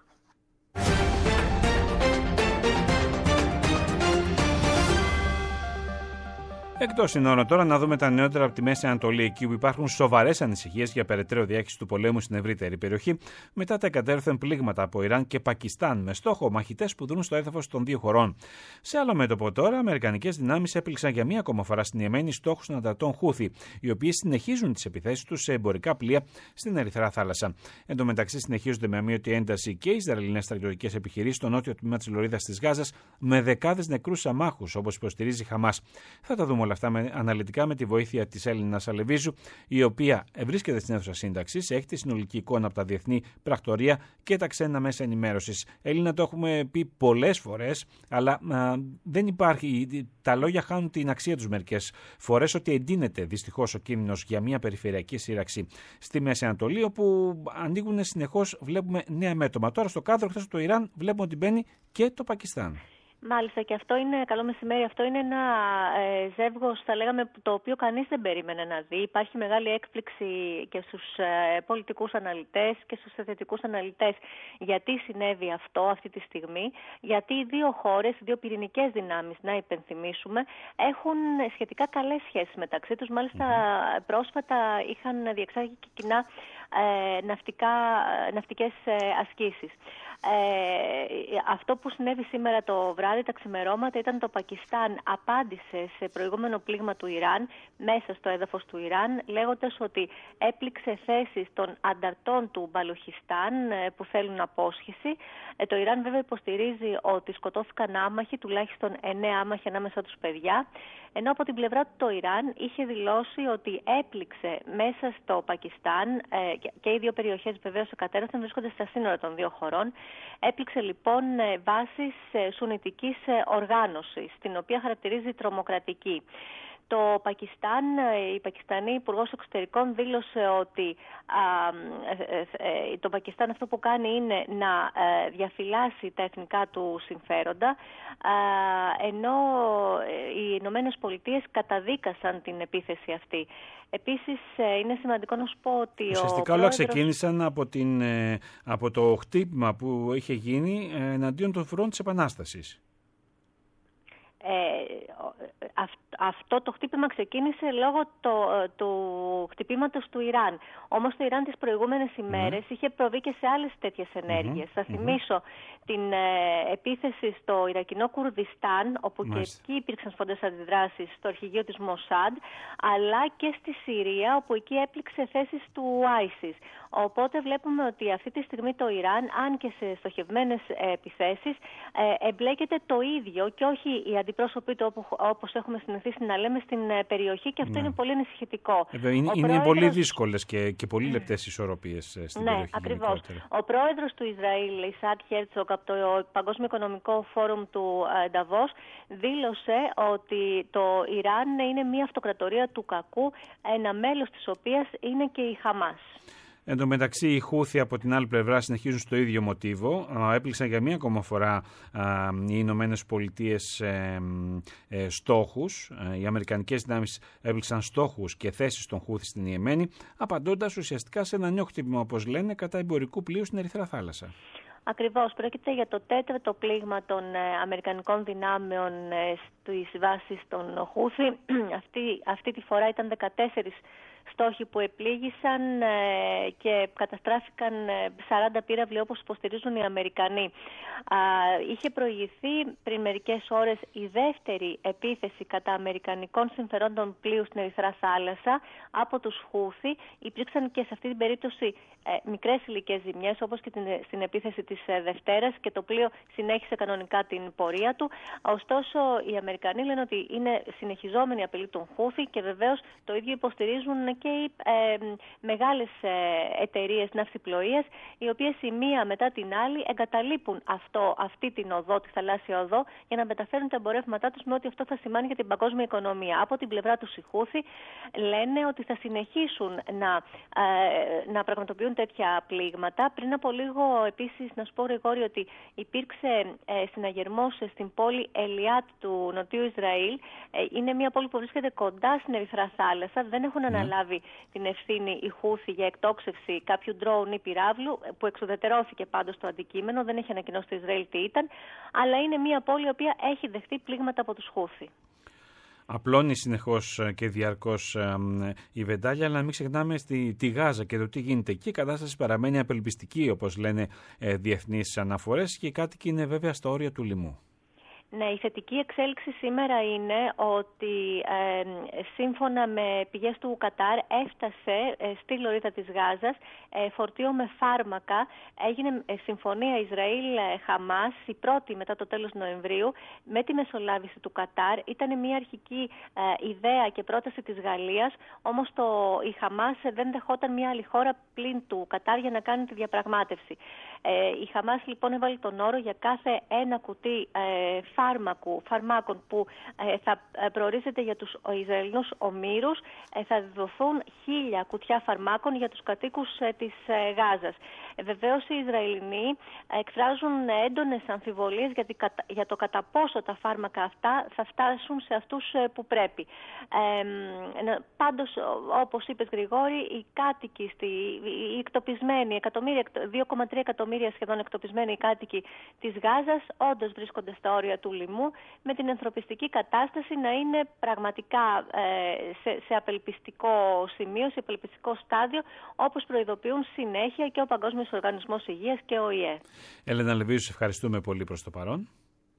Εκτός συνόρων τώρα, να δούμε τα νεότερα από τη Μέση Ανατολή, εκεί που υπάρχουν σοβαρές ανησυχίες για περαιτέρω διάχυση του πολέμου στην ευρύτερη περιοχή, μετά τα εκατέρωθεν πλήγματα από Ιράν και Πακιστάν, με στόχο μαχητές που δρούν στο έδαφος των δύο χωρών. Σε άλλο μέτωπο τώρα, αμερικανικές δυνάμεις έπληξαν για μία ακόμα φορά στην Ιεμένη στόχους των ανταρτών Χούθι, οι οποίοι συνεχίζουν τις επιθέσεις τους σε εμπορικά πλοία στην Ερυθρά θάλασσα. Εν τω μεταξύ, συνεχίζονται με αμύωτη ένταση και οι Ισραηλινές στρατιωτικές επιχειρήσεις στο νότιο τμήμα της λωρίδας της Γάζας, με δεκάδες νεκρούς αμάχους, όπως υποστηρίζει η Χαμάς. Θα τα δούμε όλα αυτά με, αναλυτικά με τη βοήθεια της Έλληνας Αλεβίζου, η οποία βρίσκεται στην αίθουσα σύνταξης, έχει τη συνολική εικόνα από τα διεθνή πρακτορία και τα ξένα μέσα ενημέρωσης. Έλληνα, το έχουμε πει πολλές φορές, αλλά α, δεν υπάρχει. Τα λόγια χάνουν την αξία τους μερικές φορές, ότι εντείνεται δυστυχώς ο κίνδυνος για μια περιφερειακή σύραξη στη Μέση Ανατολή, όπου ανοίγουν συνεχώς, βλέπουμε νέα μέτωπα. Τώρα στο κάδρο, χθες το Ιράν, βλέπουμε ότι μπαίνει και το Πακιστάν. Μάλιστα, και αυτό είναι, καλό μεσημέρι, αυτό είναι ένα ε, ζεύγος, θα λέγαμε, το οποίο κανείς δεν περίμενε να δει. Υπάρχει μεγάλη έκπληξη και στους ε, πολιτικούς αναλυτές και στους θετικούς αναλυτές γιατί συνέβη αυτό αυτή τη στιγμή, γιατί οι δύο χώρες, οι δύο πυρηνικές δυνάμεις, να υπενθυμίσουμε, έχουν σχετικά καλές σχέσεις μεταξύ τους. Μάλιστα, mm-hmm. πρόσφατα είχαν διεξάγει και κοινά ε, ναυτικά, ναυτικές ε, ασκήσεις. Ε, αυτό που συνέβη σήμερα το βράδυ, τα ξημερώματα, ήταν το Πακιστάν απάντησε σε προηγούμενο πλήγμα του Ιράν μέσα στο έδαφος του Ιράν, λέγοντας ότι έπληξε θέσεις των ανταρτών του Μπαλουχιστάν που θέλουν απόσχηση. Ε, το Ιράν βέβαια υποστηρίζει ότι σκοτώθηκαν άμαχοι, τουλάχιστον εννέα άμαχοι ανάμεσα τους παιδιά, ενώ από την πλευρά του το Ιράν είχε δηλώσει ότι έπληξε μέσα στο Πακιστάν, ε, και, και οι δύο περιοχές βεβαίως εκατέρωθεν, βρίσκονται στα σύνορα των δύο χωρών. Έπληξε λοιπόν βάσεις σουνιτικής οργάνωσης, την οποία χαρακτηρίζει τρομοκρατική. Το Πακιστάν, η Πακιστανή Υπουργός Εξωτερικών δήλωσε ότι α, ε, ε, το Πακιστάν αυτό που κάνει είναι να ε, διαφυλάσει τα εθνικά του συμφέροντα, α, ενώ οι Ηνωμένες Πολιτείες καταδίκασαν την επίθεση αυτή. Επίσης, είναι σημαντικό να σου πω ότι ουσιαστικά όλα πρόεδρος... ξεκίνησαν από, την, από το χτύπημα που είχε γίνει εναντίον των φρουρών της Επανάστασης. Ε, αυτό το χτύπημα ξεκίνησε λόγω το, του χτυπήματος του Ιράν. Όμως το Ιράν τις προηγούμενες ημέρες mm. είχε προβεί και σε άλλες τέτοιες ενέργειες. Mm-hmm. Θα θυμίσω mm-hmm. την ε, επίθεση στο Ιρακινό Κουρδιστάν, όπου Μάλιστα. και εκεί υπήρξαν σφοδρές αντιδράσεις στο αρχηγείο της Μοσάντ, αλλά και στη Συρία, όπου εκεί έπληξε θέσεις του άισις. Οπότε βλέπουμε ότι αυτή τη στιγμή το Ιράν, αν και σε στοχευμένες ε, επιθέσεις, ε, εμπλέκεται το ίδιο και όχι οι αντιπρόσωποι του, όπως έχουμε συνηθίσει να λέμε, στην περιοχή, και αυτό ναι. είναι πολύ ανησυχητικό. Ε, είναι είναι πρόεδρος... πολύ δύσκολες και, και πολύ λεπτές ισορροπίες στην ναι, περιοχή. Ναι, ακριβώς. Ο πρόεδρος του Ισραήλ, Ισαάκ Χέρτσοκ, από το Παγκόσμιο Οικονομικό Φόρουμ του Νταβός, δήλωσε ότι το Ιράν είναι μια αυτοκρατορία του κακού, ένα μέλος της οποίας είναι και η Χαμάς. Εν τω μεταξύ, οι Χούθι από την άλλη πλευρά συνεχίζουν στο ίδιο μοτίβο. Έπληξαν για μία ακόμα φορά οι Ηνωμένες Πολιτείες ε, ε, στόχους. Οι αμερικανικές δυνάμεις έπληξαν στόχους και θέσεις των Χούθι στην Ιεμένη, απαντώντας ουσιαστικά σε ένα νιόχτυπημα, όπως λένε, κατά εμπορικού πλοίου στην Ερυθρά Θάλασσα. Ακριβώς, πρόκειται για το τέταρτο πλήγμα των ε, αμερικανικών δυνάμεων ε, στις βάσεις των Χούθι. αυτή, αυτή τη φορά ήταν δεκατέσσερις στόχοι που επλήγησαν ε, και καταστράφηκαν ε, σαράντα πύραυλοι, όπως υποστηρίζουν οι Αμερικανοί. Α, είχε προηγηθεί πριν μερικές ώρες η δεύτερη επίθεση κατά αμερικανικών συμφερόντων πλοίου στην Ερυθρά Θάλασσα από τους Χούθι. Υπήρξαν και σε αυτή την περίπτωση ε, μικρές υλικές ζημιές, όπως και την, στην επίθεση της ε, Δευτέρας, και το πλοίο συνέχισε κανονικά την πορεία του. Ωστόσο, οι Αμερικανοί λένε ότι είναι συνεχιζόμενη απειλή των Χούθι και βεβαίως το ίδιο υποστηρίζουν και οι ε, μεγάλες ε, εταιρείες ναυσιπλοείας, οι οποίες η μία μετά την άλλη εγκαταλείπουν αυτό, αυτή την οδό, τη θαλάσσια οδό, για να μεταφέρουν τα εμπορεύματά τους, με ό,τι αυτό θα σημάνει για την παγκόσμια οικονομία. Από την πλευρά τους οι Χούθι λένε ότι θα συνεχίσουν να, ε, να πραγματοποιούν τέτοια πλήγματα. Πριν από λίγο, επίσης, να σου πω, Γρηγόρη, ότι υπήρξε ε, συναγερμός στην πόλη Ελιάτ του Νοτιού Ισραήλ. Ε, είναι μια πόλη που βρίσκεται κοντά στην Ερυθρά Θάλασσα. Δεν έχουν mm. αναλάβει την ευθύνη η Χούθι για εκτόξευση κάποιου ντρόουν ή πυράβλου, που εξουδετερώθηκε πάντως το αντικείμενο, δεν έχει ανακοινώσει το Ισραήλ τι ήταν, αλλά είναι μια πόλη η οποία έχει δεχτεί πλήγματα από τους Χούθι. Απλώνει συνεχώς και διαρκώς η βεντάλια, αλλά μην ξεχνάμε στη, τη Γάζα και το τι γίνεται εκεί. Η κατάσταση παραμένει απελπιστική, όπως λένε ε, διεθνείς αναφορές, και οι κάτοικοι είναι βέβαια στα όρια του λοιμού. Ναι, η θετική εξέλιξη σήμερα είναι ότι ε, σύμφωνα με πηγές του Κατάρ έφτασε ε, στη λωρίδα της Γάζας ε, φορτίο με φάρμακα. Έγινε ε, συμφωνία Ισραήλ-Χαμάς, η πρώτη μετά το τέλος Νοεμβρίου, με τη μεσολάβηση του Κατάρ. Ήταν μια αρχική ε, ιδέα και πρόταση της Γαλλίας, όμως το, η Χαμάς δεν δεχόταν μια άλλη χώρα πλην του Κατάρ για να κάνει τη διαπραγμάτευση. Ε, η Χαμάς λοιπόν έβαλε τον όρο για κάθε ένα κουτί ε, φάρμακου, φαρμάκων που ε, θα προορίζεται για τους Ισραηλινούς ομήρους, ε, θα δοθούν χίλια κουτιά φαρμάκων για τους κατοίκους ε, της ε, Γάζας. Ε, βεβαίως οι Ισραηλινοί εκφράζουν έντονες αμφιβολίες για, τη, για το κατά πόσο τα φάρμακα αυτά θα φτάσουν σε αυτούς ε, που πρέπει. Ε, πάντως, όπως είπες Γρηγόρη, οι κάτοικοι, στη, οι εκτοπισμένοι, δύο κόμμα τρία εκατομμύρια σχεδόν εκτοπισμένοι κάτοικοι της Γάζας, όντως βρίσκονται στα όρια του λοιμού, με την ανθρωπιστική κατάσταση να είναι πραγματικά ε, σε, σε απελπιστικό σημείο, σε απελπιστικό στάδιο, όπως προειδοποιούν συνέχεια και ο Παγκόσμιος Οργανισμός Υγείας και ο ΙΕ. Έλενα Λεβίου, σε ευχαριστούμε πολύ προς το παρόν.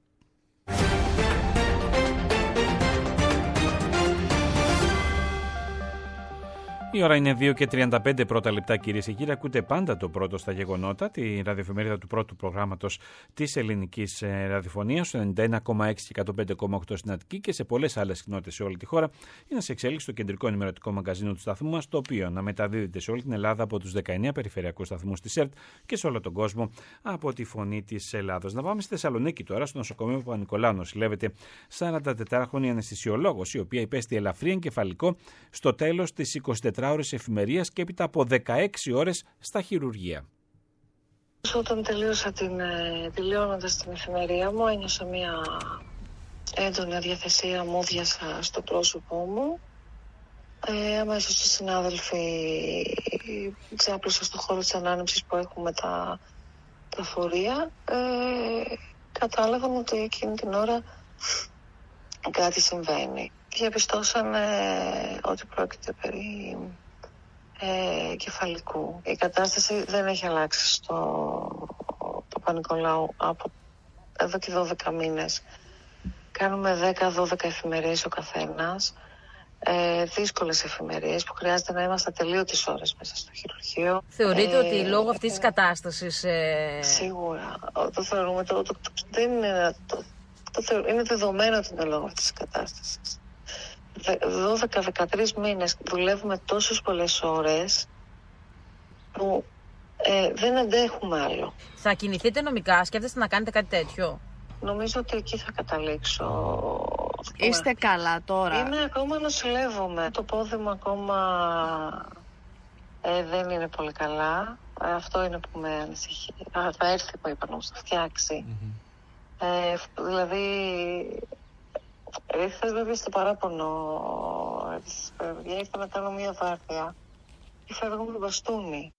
Η ώρα είναι δύο και τριάντα πέντε πρώτα λεπτά, κυρίες και κύριοι. Ακούτε πάντα το πρώτο στα γεγονότα, τη ραδιοφημερίδα του πρώτου προγράμματος της ελληνικής ραδιοφωνίας, στο ενενήντα ένα κόμμα έξι και εκατόν πέντε κόμμα οκτώ στην Αττική και σε πολλές άλλες κοινότητες σε όλη τη χώρα. Είναι σε εξέλιξη το κεντρικό ενημερωτικό μαγκαζίνο του σταθμού μας, το οποίο αναμεταδίδεται σε όλη την Ελλάδα από τους δεκαεννέα περιφερειακούς σταθμούς της ΕΡΤ και σε όλο τον κόσμο από τη Φωνή της Ελλάδος. Να πάμε στη Θεσσαλονίκη τώρα, στο νοσοκομείο Παπα-Νικολάου. Νοσηλεύεται σαραντατετράχρονη αναισθησιολόγος, η οποία υπέστη ελαφρύ εγκεφαλικό στο τέλος της εικοσιτετράωρης εφημερίας και έπειτα από δεκαέξι ώρες στα χειρουργεία. Όταν τελείωσα την, τελειώνοντας την εφημερία μου, ένιωσα μια έντονη αδιαθεσία, μούδιασα στο πρόσωπό μου. Ε, αμέσως οι συνάδελφοι ξάπλωσα στο χώρο της ανάνυψης που έχουμε τα, τα φορεία. Ε, κατάλαβαν ότι εκείνη την ώρα κάτι συμβαίνει. Διαπιστώσανε ότι πρόκειται περί ε, κεφαλικού. Η κατάσταση δεν έχει αλλάξει στο Παπα-Νικολάου από εδώ και δώδεκα μήνες. Κάνουμε δέκα δώδεκα εφημερίες ο καθένας. Ε, δύσκολες εφημερίες που χρειάζεται να είμαστε ατελείωτες ώρες μέσα στο χειρουργείο. Θεωρείτε ε, ότι λόγω αυτής της κατάστασης... Ε... Σίγουρα. Το θεωρούμε. Το, το, το, δεν είναι, το, το θεωρούμε, είναι δεδομένο ότι είναι λόγω αυτής της κατάστασης. δώδεκα δεκατρείς μήνες δουλεύουμε τόσες πολλές ώρες που ε, δεν αντέχουμε άλλο. Θα κινηθείτε νομικά, σκέφτεστε να κάνετε κάτι τέτοιο? Νομίζω ότι εκεί θα καταλήξω. Είστε καλά τώρα? Είμαι ακόμα, νοσηλεύομαι. Το πόδι μου ακόμα ε, δεν είναι πολύ καλά. Ε, αυτό είναι που με ανησυχεί. Α, θα έρθει, που είπα, να το φτιάξει. Mm-hmm. Ε, δηλαδή, ε, θες βέβαια στο παράπονο, ε, ήρθα να κάνω μία βάρδια και φεύγω με τον μπαστούνι.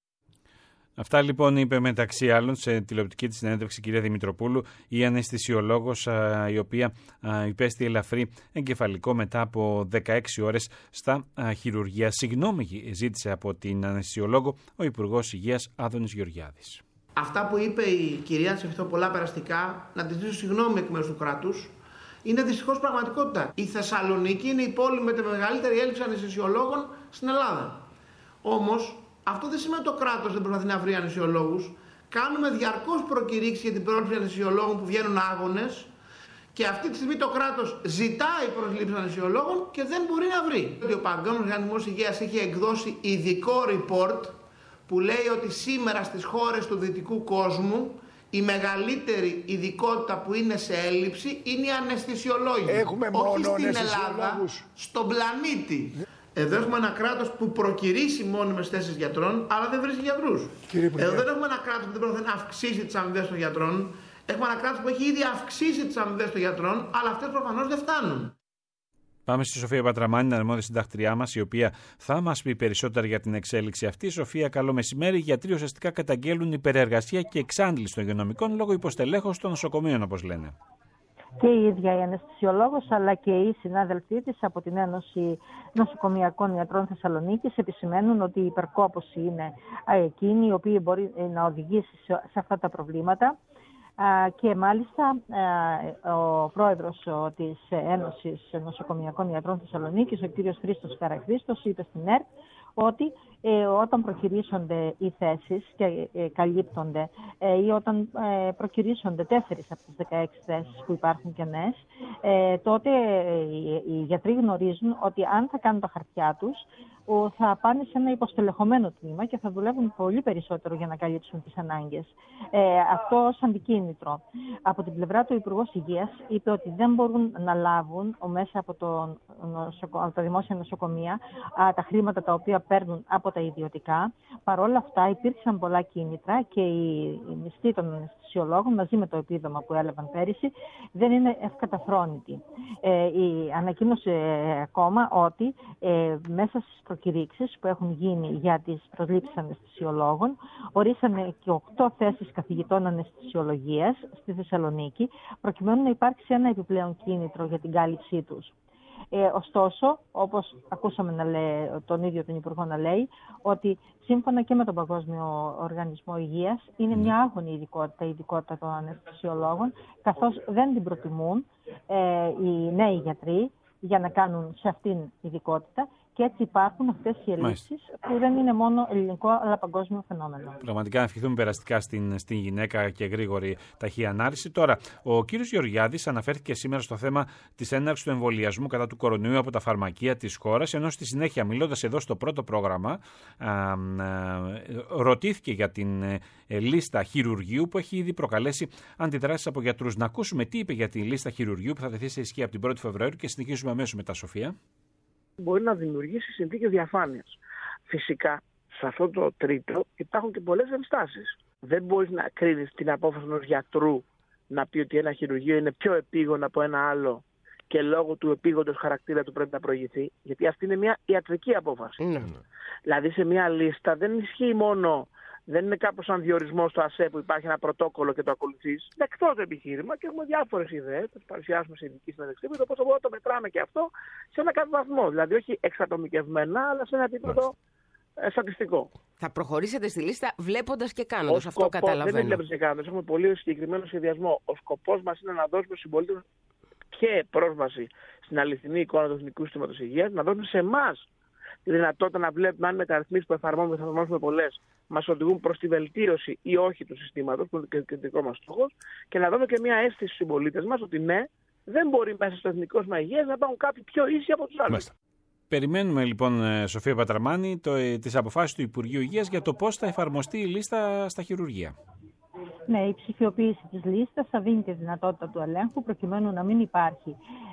Αυτά λοιπόν είπε μεταξύ άλλων σε τηλεοπτική της συνέντευξη η κυρία Δημητροπούλου, η αναισθησιολόγος, η οποία υπέστη ελαφρύ εγκεφαλικό μετά από δεκαέξι ώρες στα χειρουργεία. Συγγνώμη ζήτησε από την αναισθησιολόγο ο Υπουργός Υγείας Άδωνης Γεωργιάδης. Αυτά που είπε η κυρία, σε αυτό πολλά περαστικά, να τη ζητήσω συγγνώμη εκ μέρους του κράτους, είναι δυστυχώς πραγματικότητα. Η Θεσσαλονίκη είναι η πόλη με τη μεγαλύτερη έλλειψη αναισθησιολόγων στην Ελλάδα. Όμως, αυτό δεν σημαίνει ότι το κράτος δεν προσπαθεί να βρει αναισθησιολόγους. Κάνουμε διαρκώς προκηρύξεις για την πρόληψη αναισθησιολόγων που βγαίνουν άγονες και αυτή τη στιγμή το κράτος ζητάει προσλήψεις αναισθησιολόγων και δεν μπορεί να βρει. Ο Παγκόσμιος Οργανισμός Υγείας έχει εκδώσει ειδικό report που λέει ότι σήμερα στις χώρες του δυτικού κόσμου η μεγαλύτερη ειδικότητα που είναι σε έλλειψη είναι οι αναισθησιολόγοι. Έχουμε μόνο όχι στην Ελλάδα, στον πλανήτη. Εδώ έχουμε ένα κράτος που προκηρύσσει μόνιμες θέσεις γιατρών, αλλά δεν βρίσκει γιατρούς. Εδώ δεν έχουμε ένα κράτος που δεν πρόκειται να αυξήσει τις αμοιβές των γιατρών. Έχουμε ένα κράτος που έχει ήδη αυξήσει τις αμοιβές των γιατρών, αλλά αυτές προφανώς δεν φτάνουν. Πάμε στη Σοφία Πατραμάνη, την αρμόδια συντακτριά μας, η οποία θα μας πει περισσότερα για την εξέλιξη αυτή. Σοφία, καλό μεσημέρι. Οι γιατροί ουσιαστικά καταγγέλουν υπερεργασία και εξάντληση των υγειονομικών λόγω υποστελέχωσης των νοσοκομείων, όπως λένε. Και η ίδια η αναισθησιολόγος αλλά και οι συνάδελφοί της από την Ένωση Νοσοκομειακών Ιατρών Θεσσαλονίκης επισημαίνουν ότι η υπερκόπωση είναι εκείνη η οποία μπορεί να οδηγήσει σε αυτά τα προβλήματα. Και μάλιστα ο πρόεδρος της Ένωσης Νοσοκομειακών Ιατρών Θεσσαλονίκης, ο κ. Χρήστος Καραχρήστος, είπε στην ΕΡΤ ότι ε, όταν προκυρήσονται οι θέσεις και ε, καλύπτονται ε, ή όταν ε, προκυρήσονται τέσσερις από τις δεκαέξι θέσεις που υπάρχουν κενές, ε, τότε ε, οι, οι γιατροί γνωρίζουν ότι αν θα κάνουν τα χαρτιά τους, θα πάνε σε ένα υποστελεχωμένο τμήμα και θα δουλεύουν πολύ περισσότερο για να καλύψουν τις ανάγκες. Ε, αυτό ως αντικίνητρο. Από την πλευρά του Υπουργός Υγείας είπε ότι δεν μπορούν να λάβουν μέσα από, το νοσοκο... από τα δημόσια νοσοκομεία α, τα χρήματα τα οποία παίρνουν από τα ιδιωτικά. Παρ' όλα αυτά υπήρξαν πολλά κίνητρα και οι, οι μισθοί των αναισθησιολόγων μαζί με το επίδομα που έλαβαν πέρυσι δεν είναι ευκαταφρόνητοι. Ε, η ανακοίνωσε ακόμα ότι ε, μέσα στις προκηρύξεις που έχουν γίνει για τις προσλήψεις αναισθησιολόγων ορίσανε και οκτώ θέσεις καθηγητών αναισθησιολογίας στη Θεσσαλονίκη προκειμένου να υπάρξει ένα επιπλέον κίνητρο για την κάλυψή τους. Ε, ωστόσο, όπως ακούσαμε να λέει, τον ίδιο τον Υπουργό να λέει, ότι σύμφωνα και με τον Παγκόσμιο Οργανισμό Υγείας είναι μια άγωνη ειδικότητα, η ειδικότητα των αναισθησιολόγων, καθώς δεν την προτιμούν ε, οι νέοι γιατροί για να κάνουν σε αυτήν ειδικότητα. Και έτσι υπάρχουν αυτές οι ελλείψεις που δεν είναι μόνο ελληνικό αλλά παγκόσμιο φαινόμενο. Πραγματικά να ευχηθούμε περαστικά στην, στην γυναίκα και γρήγορη ταχύ ανάρρηση. Τώρα, ο κύριος Γεωργιάδης αναφέρθηκε σήμερα στο θέμα της έναρξης του εμβολιασμού κατά του κορονοϊού από τα φαρμακεία της χώρας, ενώ στη συνέχεια, μιλώντας εδώ στο πρώτο πρόγραμμα, α, α, ρωτήθηκε για την ε, λίστα χειρουργείου που έχει ήδη προκαλέσει αντιδράσεις από γιατρούς. Να ακούσουμε τι είπε για τη λίστα χειρουργείου που θα τεθεί σε ισχύ από την πρώτη Φεβρουαρίου και συνεχίσουμε αμέσως μετά, Σοφία. Μπορεί να δημιουργήσει συνθήκες διαφάνειας. Φυσικά, σε αυτό το τρίτο υπάρχουν και πολλές ενστάσεις. Δεν μπορείς να κρίνεις την απόφαση ενός γιατρού να πει ότι ένα χειρουργείο είναι πιο επίγον από ένα άλλο και λόγω του επίγοντος χαρακτήρα του πρέπει να προηγηθεί, γιατί αυτή είναι μια ιατρική απόφαση. Ναι. Δηλαδή, σε μια λίστα δεν ισχύει μόνο. Δεν είναι κάπως σαν διορισμό στο ΑΣΕ που υπάρχει ένα πρωτόκολλο και το ακολουθείς. Δεκτό το επιχείρημα και έχουμε διάφορες ιδέες. Θα τις παρουσιάσουμε σε ειδική συνέντευξη. Το πόσο μπορούμε να το μετράμε και αυτό σε ένα κάποιο βαθμό. Δηλαδή, όχι εξατομικευμένα, αλλά σε ένα επίπεδο ε, στατιστικό. Θα προχωρήσετε στη λίστα βλέποντας και κάνοντας. Αυτό καταλαβαίνω. Δεν είναι βλέποντας και κάνοντας. Έχουμε πολύ συγκεκριμένο σχεδιασμό. Ο σκοπός μας είναι να δώσουμε στους συμπολίτες και πρόσβαση στην αληθινή εικόνα του Εθνικού Συστήματος Υγείας, να δώσουμε σε εμάς τη δυνατότητα να βλέπουμε αν οι μεταρρυθμίσεις που εφαρμόζουμε, θα εφαρμόσουμε πολλές, μας οδηγούν προς τη βελτίωση ή όχι του συστήματος, που είναι και δικό μας στόχος, και να δούμε και μια αίσθηση στους συμπολίτες μας ότι ναι, δεν μπορεί μέσα στο εθνικό σύστημα υγείας να υπάρχουν κάποιοι πιο ίσοι από τους άλλους. Μάλιστα. Περιμένουμε λοιπόν, Σοφία Πατραμάνη, το, τις αποφάσεις του Υπουργείου Υγείας για το πώς θα εφαρμοστεί η λίστα στα χειρουργεία. Ναι, η ψηφιοποίηση της λίστας θα δίνει τη δυνατότητα του ελέγχου προκειμένου να μην υπάρχει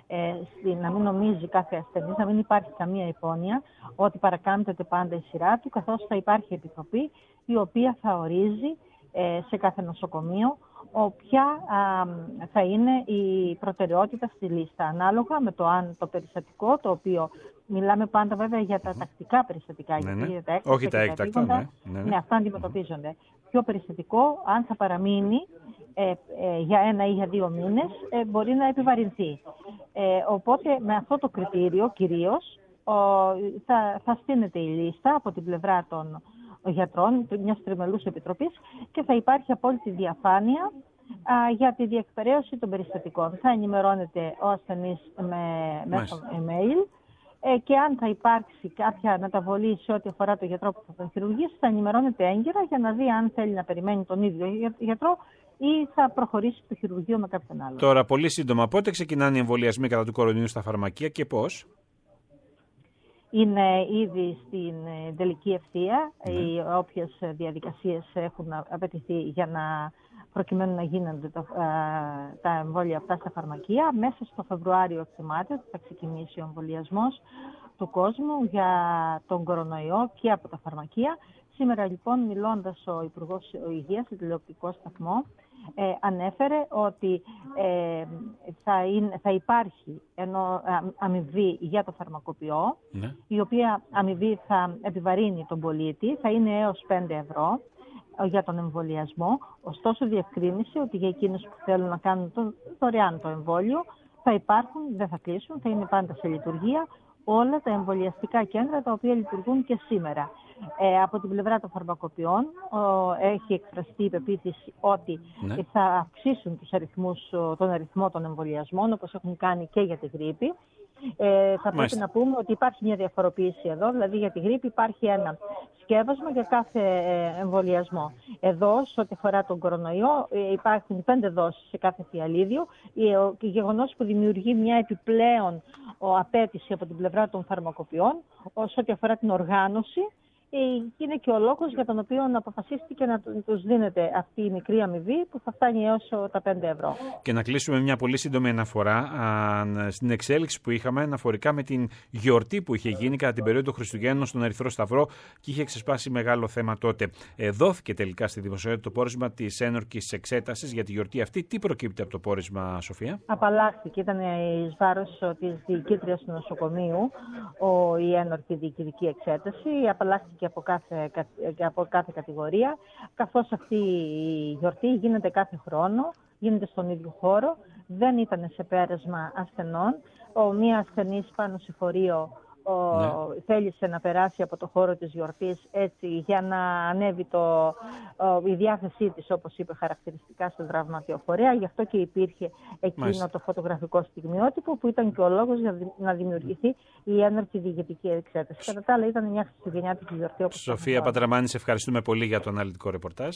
ε, στη, να μην νομίζει κάθε ασθενής, να μην υπάρχει καμία υπόνοια ότι παρακάμπτεται πάντα η σειρά του, καθώς θα υπάρχει επιτροπή η οποία θα ορίζει ε, σε κάθε νοσοκομείο ποια α, θα είναι η προτεραιότητα στη λίστα, ανάλογα με το αν το περιστατικό, το οποίο μιλάμε πάντα βέβαια για τα τακτικά περιστατικά, ναι, γιατί ναι. τα έκτακτα, όχι τα έκτακτα, ναι, ναι, ναι. ναι, αυτά αντιμετωπίζονται. Πιο περιστατικό, αν θα παραμείνει ε, ε, για ένα ή για δύο μήνες, ε, μπορεί να επιβαρυνθεί. Ε, οπότε με αυτό το κριτήριο κυρίως ο, θα, θα στείνεται η λίστα από την πλευρά των γιατρών, μιας τριμελούς επιτροπής, και θα υπάρχει απόλυτη διαφάνεια α, για τη διεκπαιρέωση των περιστατικών. Θα ενημερώνεται ο ασθενής με, μέσω email ε, και αν θα υπάρξει κάποια αναταβολή σε ό,τι αφορά το γιατρό που θα τον χειρουργήσει, θα ενημερώνεται έγκαιρα για να δει αν θέλει να περιμένει τον ίδιο γιατρό ή θα προχωρήσει το χειρουργείο με κάποιον άλλο. Τώρα, πολύ σύντομα, πότε ξεκινάνε οι εμβολιασμοί κατά του κορονοϊού στα φαρμακεία και πώς? Είναι ήδη στην τελική ευθεία, ναι. Οι όποιες διαδικασίες έχουν απαιτηθεί για να προκειμένου να γίνονται το, α, τα εμβόλια αυτά στα φαρμακεία. Μέσα στο Φεβρουάριο εκτιμάται ότι θα ξεκινήσει ο εμβολιασμός του κόσμου για τον κορονοϊό και από τα φαρμακεία. Σήμερα λοιπόν, μιλώντας ο Υπουργός Υγείας σε τηλεοπτικό σταθμό, Ε, ανέφερε ότι ε, θα, είναι, θα υπάρχει ενώ, αμοιβή για το φαρμακοποιό, ναι. Η οποία αμοιβή θα επιβαρύνει τον πολίτη, θα είναι έως πέντε ευρώ για τον εμβολιασμό. Ωστόσο διευκρίνησε ότι για εκείνους που θέλουν να κάνουν το, δωρεάν το εμβόλιο θα υπάρχουν, δεν θα κλείσουν, θα είναι πάντα σε λειτουργία όλα τα εμβολιαστικά κέντρα τα οποία λειτουργούν και σήμερα. Ε, από την πλευρά των φαρμακοποιών ο, έχει εκφραστεί η πεποίθηση ότι ναι. θα αυξήσουν τους αριθμούς, τον αριθμό των εμβολιασμών, όπως έχουν κάνει και για τη γρίπη. Ε, θα πρέπει να πούμε ότι υπάρχει μια διαφοροποίηση εδώ, δηλαδή για τη γρίπη υπάρχει ένα σκεύασμα για κάθε εμβολιασμό. Εδώ, σε ό,τι αφορά τον κορονοϊό, υπάρχουν πέντε δόσεις σε κάθε φιαλίδιο. Το γεγονός που δημιουργεί μια επιπλέον απέτηση από την πλευρά των φαρμακοποιών, σε ό,τι αφορά την οργάνωση, είναι και ο λόγος για τον οποίο αποφασίστηκε να τους δίνεται αυτή η μικρή αμοιβή που θα φτάνει έως τα πέντε ευρώ. Και να κλείσουμε μια πολύ σύντομη αναφορά α, στην εξέλιξη που είχαμε αναφορικά με την γιορτή που είχε γίνει κατά την περίοδο Χριστουγέννων στον Ερυθρό Σταυρό και είχε ξεσπάσει μεγάλο θέμα τότε. Ε, δόθηκε τελικά στη δημοσιότητα το πόρισμα της ένορκης εξέτασης για τη γιορτή αυτή. Τι προκύπτει από το πόρισμα, Σοφία? Απαλλάχθηκε, ήταν εις βάρος της διοικήτριας του νοσοκομείου ο, η ένορκη διοικητική εξέταση. Απαλλάχθηκε και από κάθε, και από κάθε κατηγορία, καθώς αυτή η γιορτή γίνεται κάθε χρόνο, γίνεται στον ίδιο χώρο, δεν ήταν σε πέρασμα ασθενών. Ο μία ασθενής πάνω σε φορείο ο, ναι. θέλησε να περάσει από το χώρο της γιορτής έτσι για να ανέβει το, ο, η διάθεσή της, όπως είπε χαρακτηριστικά στον τραυματιοφορέα. Γι' αυτό και υπήρχε εκείνο Μάλιστα. το φωτογραφικό στιγμιότυπο που ήταν και ο λόγος για να δημιουργηθεί η ένορκη διοικητική εξέταση. Κατά τα άλλα ήταν μια χριστουγεννιάτικη γιορτή. Σοφία Πατραμάνη, σε ευχαριστούμε πολύ για το αναλυτικό ρεπορτάζ.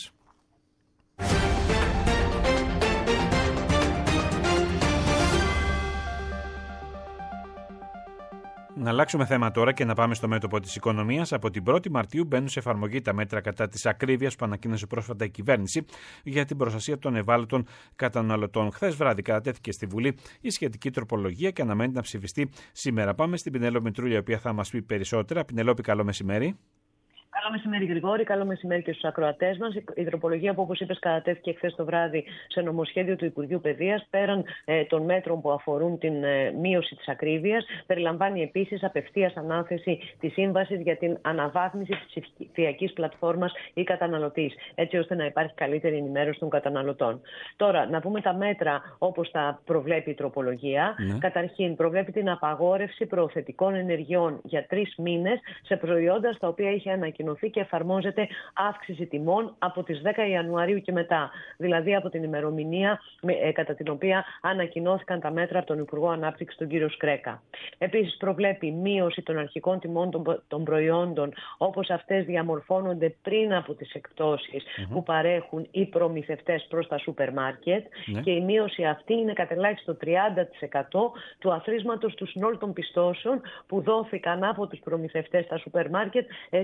Να αλλάξουμε θέμα τώρα και να πάμε στο μέτωπο της οικονομίας. Από την πρώτη Μαρτίου μπαίνουν σε εφαρμογή τα μέτρα κατά της ακρίβειας που ανακοίνωσε πρόσφατα η κυβέρνηση για την προστασία των ευάλωτων καταναλωτών. Χθες βράδυ κατατέθηκε στη Βουλή η σχετική τροπολογία και αναμένει να ψηφιστεί σήμερα. Πάμε στην Πινελόπη Μητρούλια, η οποία θα μας πει περισσότερα. Πινελόπη, καλό μεσημέρι. Καλό μεσημέρι, Γρηγόρη. Καλό μεσημέρι και στους ακροατές μας. Η τροπολογία που, όπως είπες, κατατέθηκε χθες το βράδυ σε νομοσχέδιο του Υπουργείου Παιδείας, πέραν ε, των μέτρων που αφορούν την ε, μείωση της ακρίβειας, περιλαμβάνει επίσης απευθείας ανάθεση της σύμβασης για την αναβάθμιση της ψηφιακής πλατφόρμας ή καταναλωτής, έτσι ώστε να υπάρχει καλύτερη ενημέρωση των καταναλωτών. Τώρα, να πούμε τα μέτρα όπως τα προβλέπει η τροπολογία. Ναι. Καταρχήν, προβλέπει την απαγόρευση προωθητικών ενεργειών για τρεις μήνες σε προϊόντα στα οποία είχε ανακοινωθεί και εφαρμόζεται αύξηση τιμών από τις δέκα Ιανουαρίου και μετά, δηλαδή από την ημερομηνία ε, κατά την οποία ανακοινώθηκαν τα μέτρα από τον Υπουργό Ανάπτυξης, τον κύριο Σκρέκα. Επίσης, προβλέπει μείωση των αρχικών τιμών των, των προϊόντων όπως αυτές διαμορφώνονται πριν από τις εκπτώσεις mm-hmm. που παρέχουν οι προμηθευτές προς τα σούπερ μάρκετ mm-hmm. και η μείωση αυτή είναι κατ' ελάχιστο τριάντα τοις εκατό του αθροίσματος του συνόλου των πιστώσεων που δόθηκαν από τους προμηθευτές στα σούπερ μάρκετ ε, στη διάρκεια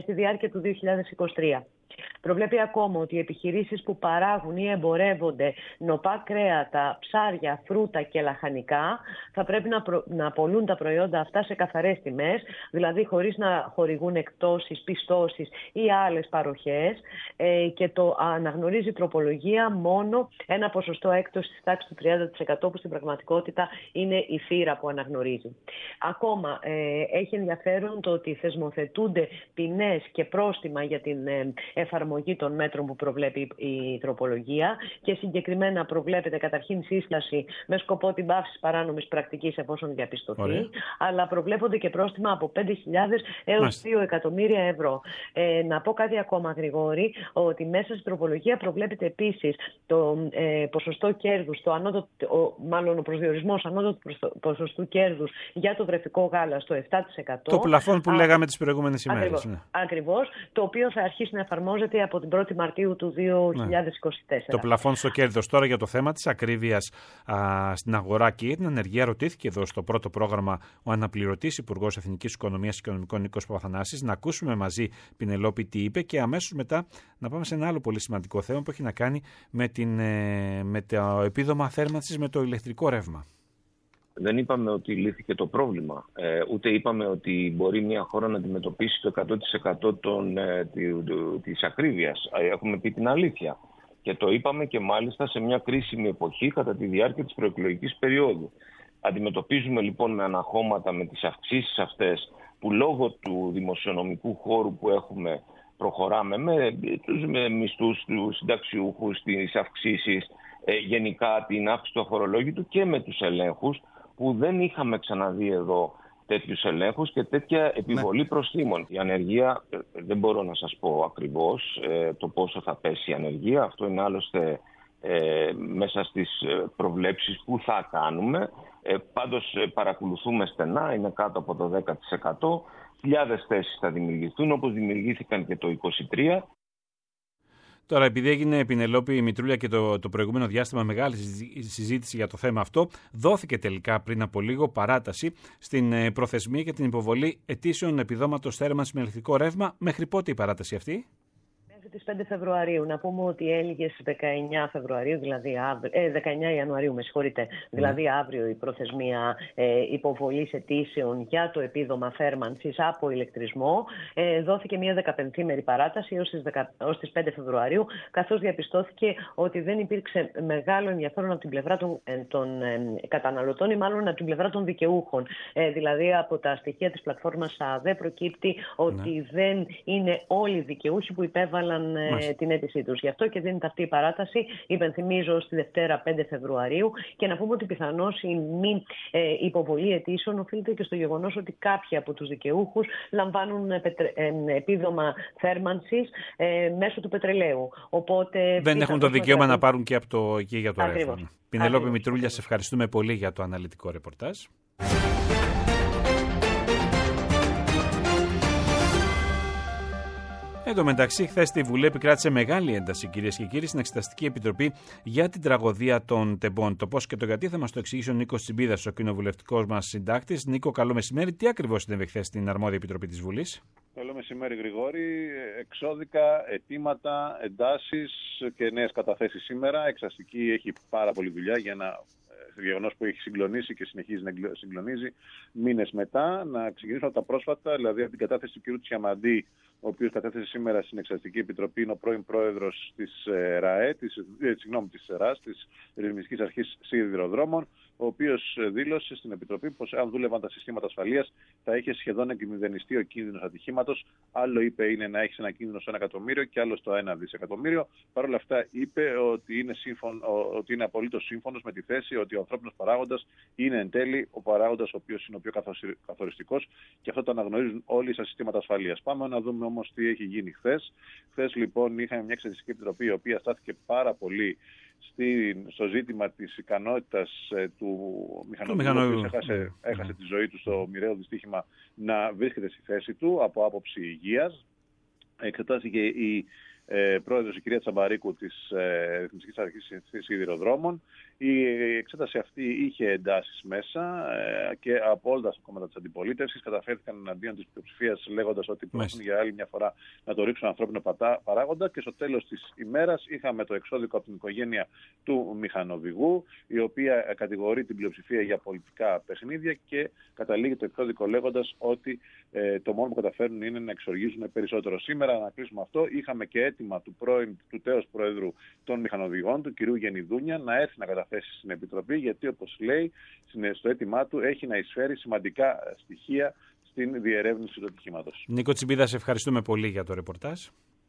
και του δύο χιλιάδες είκοσι τρία. Προβλέπει ακόμα ότι οι επιχειρήσεις που παράγουν ή εμπορεύονται νοπά κρέατα, ψάρια, φρούτα και λαχανικά θα πρέπει να, προ... να πωλούν τα προϊόντα αυτά σε καθαρές τιμές, δηλαδή χωρίς να χορηγούν εκπτώσεις, πιστώσεις ή άλλες παροχές, ε, και το αναγνωρίζει τροπολογία μόνο ένα ποσοστό έκπτωσης της τάξης του τριάντα τοις εκατό που στην πραγματικότητα είναι η θύρα που αναγνωρίζει. Ακόμα ε, έχει ενδιαφέρον το ότι θεσμοθετούνται ποινές και πρόστιμα για την ε, εφαρμογή των μέτρων που προβλέπει η τροπολογία και συγκεκριμένα προβλέπεται καταρχήν σύσταση με σκοπό την πάυση της παράνομης πρακτικής εφόσον διαπιστωθεί, Ωραία. αλλά προβλέπονται και πρόστιμα από πέντε χιλιάδες έως Μάλιστα. δύο εκατομμύρια ευρώ. Ε, να πω κάτι ακόμα, Γρηγόρη, ότι μέσα στην τροπολογία προβλέπεται επίσης το ε, ποσοστό κέρδους, το ανώτο, ο, μάλλον ο προσδιορισμός ανώτατου ποσοστού κέρδους για το βρεφικό γάλα στο επτά τοις εκατό. Το πλαφόν που Α, λέγαμε τις προηγούμενες ημέρες. Ακριβώς, ναι. ακριβώς, το οποίο θα αρχίσει να εφαρμόζεται από την πρώτη Μαρτίου του δύο χιλιάδες είκοσι τέσσερα. Το πλαφόν στο κέρδος. Τώρα για το θέμα της ακρίβειας α, στην αγορά και την ανεργία, ρωτήθηκε εδώ στο πρώτο πρόγραμμα ο αναπληρωτής Υπουργός Εθνικής Οικονομίας και Οικονομικών Νίκος Παπαθανάσης. Να ακούσουμε μαζί, Πινελόπη, τι είπε και αμέσως μετά να πάμε σε ένα άλλο πολύ σημαντικό θέμα που έχει να κάνει με, την, με το επίδομα θέρμανσης με το ηλεκτρικό ρεύμα. Δεν είπαμε ότι λύθηκε το πρόβλημα, ε, ούτε είπαμε ότι μπορεί μια χώρα να αντιμετωπίσει το εκατό τοις εκατό των, ε, της ακρίβειας. Έχουμε πει την αλήθεια. Και το είπαμε και μάλιστα σε μια κρίσιμη εποχή κατά τη διάρκεια της προεκλογικής περίοδου. Αντιμετωπίζουμε λοιπόν με αναχώματα με τις αυξήσεις αυτές που λόγω του δημοσιονομικού χώρου που έχουμε προχωράμε με τους με μισθούς του συνταξιούχους, τις αυξήσεις, ε, γενικά την αύξηση του αφορολόγητου και με τους ελέγχους που δεν είχαμε ξαναδεί εδώ τέτοιους ελέγχους και τέτοια επιβολή ναι. προστίμων. Η ανεργία, δεν μπορώ να σας πω ακριβώς ε, το πόσο θα πέσει η ανεργία. Αυτό είναι άλλωστε ε, μέσα στις προβλέψεις που θα κάνουμε. Ε, πάντως ε, παρακολουθούμε στενά, είναι κάτω από το δέκα τοις εκατό. Χιλιάδες θέσεις θα δημιουργηθούν όπως δημιουργήθηκαν και το είκοσι τρία. Τώρα, επειδή έγινε, Πινελόπη Μητρούλια, και το, το προηγούμενο διάστημα μεγάλη συζήτηση για το θέμα αυτό, δόθηκε τελικά πριν από λίγο παράταση στην προθεσμία για την υποβολή αιτήσεων επιδόματος θέρμανσης με ηλεκτρικό ρεύμα. Μέχρι πότε η παράταση αυτή? Μέχρι τις πέντε Φεβρουαρίου. Να πούμε ότι έλυγε στις δεκαεννιά Φεβρουαρίου, δηλαδή αύριο, ε, δεκαεννιά Ιανουαρίου, με συγχωρείτε, δηλαδή mm. αύριο η προθεσμία ε, υποβολής αιτήσεων για το επίδομα θέρμανσης από ηλεκτρισμό. Ε, δόθηκε μια δεκαπενθήμερη παράταση έως τις, δεκα, ως τις πέντε Φεβρουαρίου, καθώς διαπιστώθηκε ότι δεν υπήρξε μεγάλο ενδιαφέρον από την πλευρά των, ε, των ε, καταναλωτών ή μάλλον από την πλευρά των δικαιούχων. Ε, δηλαδή από τα στοιχεία της πλατφόρμας ΑΔΕ προκύπτει ότι ναι. δεν είναι όλοι οι δικαιούχοι που υπέβαλαν Μάλιστα. την αίτησή τους. Γι' αυτό και δίνεται αυτή η παράταση, υπενθυμίζω, στη Δευτέρα πέντε Φεβρουαρίου, και να πούμε ότι πιθανώς η μη ε, υποβολή αιτήσεων οφείλεται και στο γεγονός ότι κάποιοι από τους δικαιούχους λαμβάνουν ε, ε, επίδομα θέρμανσης ε, μέσω του πετρελαίου. Οπότε, δεν έχουν το δικαίωμα να πάρουν και, από το, και για το Ακριβώς. ρεύμα. Πινελόπη Μητρούλια, σε ευχαριστούμε πολύ για το αναλυτικό ρεπορτάζ. Εν τω μεταξύ, χθες στη Βουλή επικράτησε μεγάλη ένταση, κυρίες και κύριοι, στην Εξεταστική Επιτροπή για την τραγωδία των τεμπών. Το πώς και το γιατί θα μας το εξηγήσει ο Νίκος Τσιμπίδας, ο κοινοβουλευτικός μας συντάκτης. Νίκο, καλό μεσημέρι. Τι ακριβώς συνέβη χθες στην αρμόδια Επιτροπή της Βουλής? Καλό μεσημέρι, Γρηγόρη. Εξώδικα, αιτήματα, εντάσεις και νέες καταθέσεις σήμερα. Εξαστική έχει πάρα πολλή δουλειά για να. Γεγονός που έχει συγκλονίσει και συνεχίζει να συγκλονίζει μήνες μετά. Να ξεκινήσω από τα πρόσφατα, δηλαδή από την κατάθεση του κ. Τσιαμαντή, ο οποίος κατέθεσε σήμερα στην Εξεταστική Επιτροπή, είναι ο πρώην πρόεδρος της ΡΑΕ, της, ε, συγγνώμη, της ΡΑΣ, της Ρυθμιστικής Αρχής Σιδηροδρόμων, ο οποίος δήλωσε στην Επιτροπή πως αν δούλευαν τα συστήματα ασφαλείας θα είχε σχεδόν εκμηδενιστεί ο κίνδυνος ατυχήματος. Άλλο είπε είναι να έχεις ένα κίνδυνο στο ένα εκατομμύριο και άλλο στο ένα δισεκατομμύριο. Παρ' όλα αυτά είπε ότι είναι, σύμφων, ότι είναι απολύτως σύμφωνος με τη θέση ότι ο ανθρώπινος παράγοντας είναι εν τέλει ο παράγοντας ο οποίος είναι ο πιο καθοριστικός, και αυτό το αναγνωρίζουν όλοι στα συστήματα ασφαλείας. Πάμε να δούμε όμως τι έχει γίνει χθες. Χθες λοιπόν είχαμε μια Εξεταστική Επιτροπή η οποία στάθηκε πάρα πολύ στο ζήτημα της ικανότητας ε, του μηχανοδηγού που έχασε, έχασε τη ζωή του στο μοιραίο δυστύχημα να βρίσκεται στη θέση του από άποψη υγείας. Εξετάστηκε η ε, πρόεδρος η κυρία Τσαμπαρίκου της ε, Ρυθμιστικής Αρχής Σιδηροδρόμων. Η εξέταση αυτή είχε εντάσεις μέσα ε, και από όλα τα κόμματα της αντιπολίτευσης καταφέρθηκαν εναντίον της πλειοψηφίας, λέγοντας ότι προσπαθούν για άλλη μια φορά να το ρίξουν ανθρώπινο παράγοντα. Και στο τέλος της ημέρας είχαμε το εξώδικο από την οικογένεια του μηχανοδηγού, η οποία κατηγορεί την πλειοψηφία για πολιτικά παιχνίδια και καταλήγει το εξώδικο λέγοντας ότι ε, το μόνο που καταφέρνουν είναι να εξοργίζουν περισσότερο. Σήμερα, να κλείσουμε αυτό, είχαμε και αίτημα του, πρώην, του τέος Προέδρου των Μηχανοδηγών, του κυρίου Γενιδούνια, να έρθει να καταθέσει στην Επιτροπή, γιατί όπως λέει στο αίτημά του έχει να εισφέρει σημαντικά στοιχεία στην διερεύνηση του ατυχήματος. Νίκο Τσιμπίδα, σε ευχαριστούμε πολύ για το ρεπορτάζ.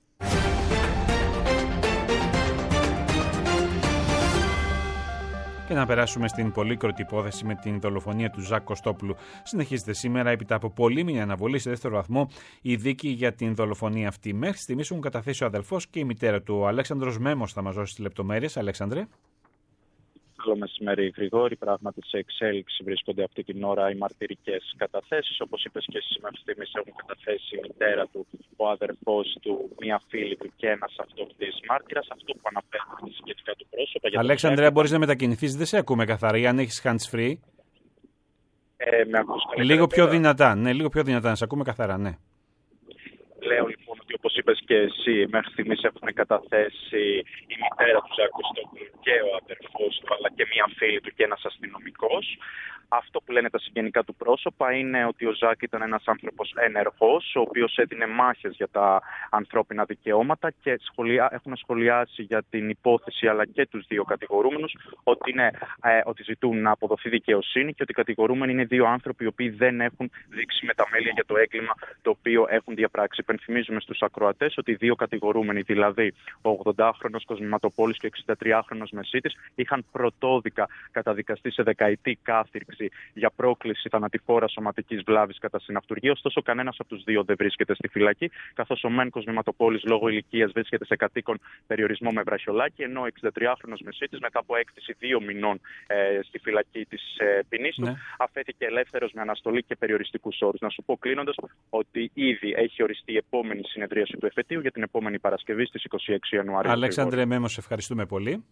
Και να περάσουμε στην πολύκροτη υπόθεση με την δολοφονία του Ζακ Κωστόπουλου. Συνεχίζεται σήμερα, έπειτα από πολλήμηνη αναβολή σε δεύτερο βαθμό, η δίκη για την δολοφονία αυτή. Μέχρι στιγμής έχουν καταθέσει ο αδελφός και η μητέρα του. Ο Αλέξανδρος Μέμος θα μας δώσει τις λεπτομέρειες. Αλέξανδρε. Καλό μεσημέρι, Γρηγόρη. Πράγματι, σε εξέλιξη βρίσκονται αυτή την ώρα οι μαρτυρικές καταθέσεις. Όπως είπες και εσύ, μέχρι στιγμής έχουν καταθέσει η μητέρα του, ο αδερφός του, μία φίλη του και ένας αυτοκτής μάρτυρας. Αυτό που αναφέρει σχετικά του πρόσωπα. Αλέξανδρε, αν μπορείς να μετακινηθείς, δεν σε ακούμε καθαρή. Αν έχεις hands free. Ε, με ακούς λίγο πιο δυνατά. Ναι, λίγο πιο δυνατά. Να σε ακούμε καθαρά, ναι. Λέω λοιπόν ότι, όπως είπες και εσύ, μέχρι στιγμής έχουν καταθέσει η μητέρα του Ζακ Κωστόπουλου και ο αδερφός του, αλλά και μία φίλη του και ένας αστυνομικός. Αυτό που λένε τα συγγενικά του πρόσωπα είναι ότι ο Ζακ ήταν ένας άνθρωπος ενεργός, ο οποίος έδινε μάχες για τα ανθρώπινα δικαιώματα και σχολιά, έχουν σχολιάσει για την υπόθεση αλλά και τους δύο κατηγορούμενους ότι, είναι, ε, ότι ζητούν να αποδοθεί δικαιοσύνη και ότι οι κατηγορούμενοι είναι δύο άνθρωποι οι οποίοι δεν έχουν δείξει μεταμέλεια για το έγκλημα το οποίο έχουν διαπράξει. Υπενθυμίζουμε στους ακροατές ότι οι δύο κατηγορούμενοι, δηλαδή ο ογδοντάχρονος Κοσμηματοπόλης και ο εξηντατριάχρονος Μεσίτης, είχαν πρωτόδικα καταδικαστεί σε δεκαετή κάθυρξη για πρόκληση θανατηφόρας σωματικής βλάβης κατά συναυτουργία. Ωστόσο, κανένας από τους δύο δεν βρίσκεται στη φυλακή, καθώς ο μεν Κοσμηματοπόλης λόγω ηλικίας βρίσκεται σε κατοίκον περιορισμό με βραχιολάκι, ενώ ο εξηντατριάχρονος Μεσίτης, μετά από έκτηση δύο μηνών ε, στη φυλακή της ε, ποινής του, ναι. αφέθηκε ελεύθερος με αναστολή και περιοριστικούς όρους. Να σου πω κλείνοντας ότι ήδη έχει οριστεί η επόμενη συνεδρίαση του εφετείου για την επόμενη Παρασκευή στις είκοσι έξι Ιανουαρίου. Αλέξανδρε Μέμο, σε ευχαριστούμε πολύ.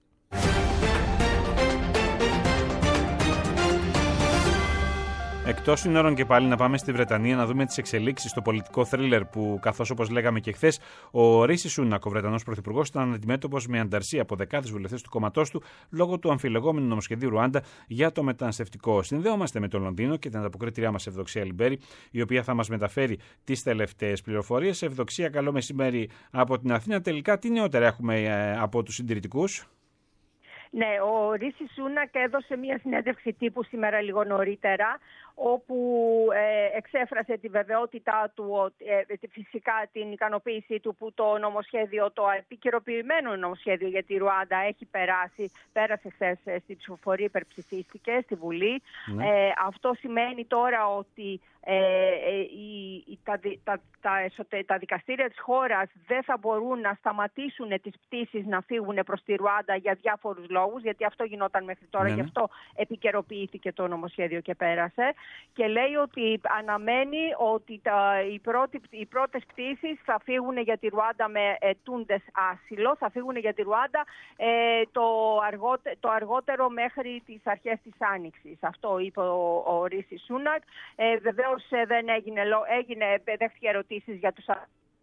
Εκτός συνόρων και πάλι να πάμε στη Βρετανία να δούμε τις εξελίξεις στο πολιτικό θρίλερ που, καθώς όπως λέγαμε και χθες, ο Ρίση Σούνακ, ο Βρετανός Πρωθυπουργός, ήταν αντιμέτωπος με ανταρσία από δεκάδες βουλευτές του κόμματός του λόγω του αμφιλεγόμενου νομοσχεδίου Ρουάντα για το μεταναστευτικό. Συνδέομαστε με το Λονδίνο και την ανταποκρίτριά μας Ευδοξία Λιμπέρη, η οποία θα μας μεταφέρει τις τελευταίες πληροφορίες. Ευδοξία, καλό μεσημέρι από την Αθήνα. Τελικά, τι νεότερα έχουμε από τους συντηρητικούς? Ναι, ο Ρίση Σούνακ έδωσε μια συνέντευξη τύπου σήμερα λίγο νωρίτερα, όπου ε, εξέφρασε τη βεβαιότητά του, ε, φυσικά την ικανοποίησή του που το νομοσχέδιο, το επικαιροποιημένο νομοσχέδιο για τη Ρουάντα έχει περάσει, πέρασε χθες στη ψηφοφορία, υπερψηφίστηκε στη Βουλή. Ναι. Ε, αυτό σημαίνει τώρα ότι ε, ε, η, η, τα, τα, τα, τα, τα δικαστήρια της χώρας δεν θα μπορούν να σταματήσουν τις πτήσεις να φύγουν προς τη Ρουάντα για διάφορους λόγους, γιατί αυτό γινόταν μέχρι τώρα, ναι. Γι' αυτό επικαιροποιήθηκε το νομοσχέδιο και πέρασε. Και λέει ότι αναμένει ότι τα, οι, πρώτοι, οι πρώτες πτήσεις θα φύγουν για τη Ρουάντα με αιτούντες άσυλο, θα φύγουν για τη Ρουάντα ε, το, αργότε, το αργότερο μέχρι τις αρχές της Άνοιξης. Αυτό είπε ο, ο Ρίση Σούνακ. Ε, βεβαίως δεν έγινε, έγινε, δέχτηκε ερωτήσεις για τους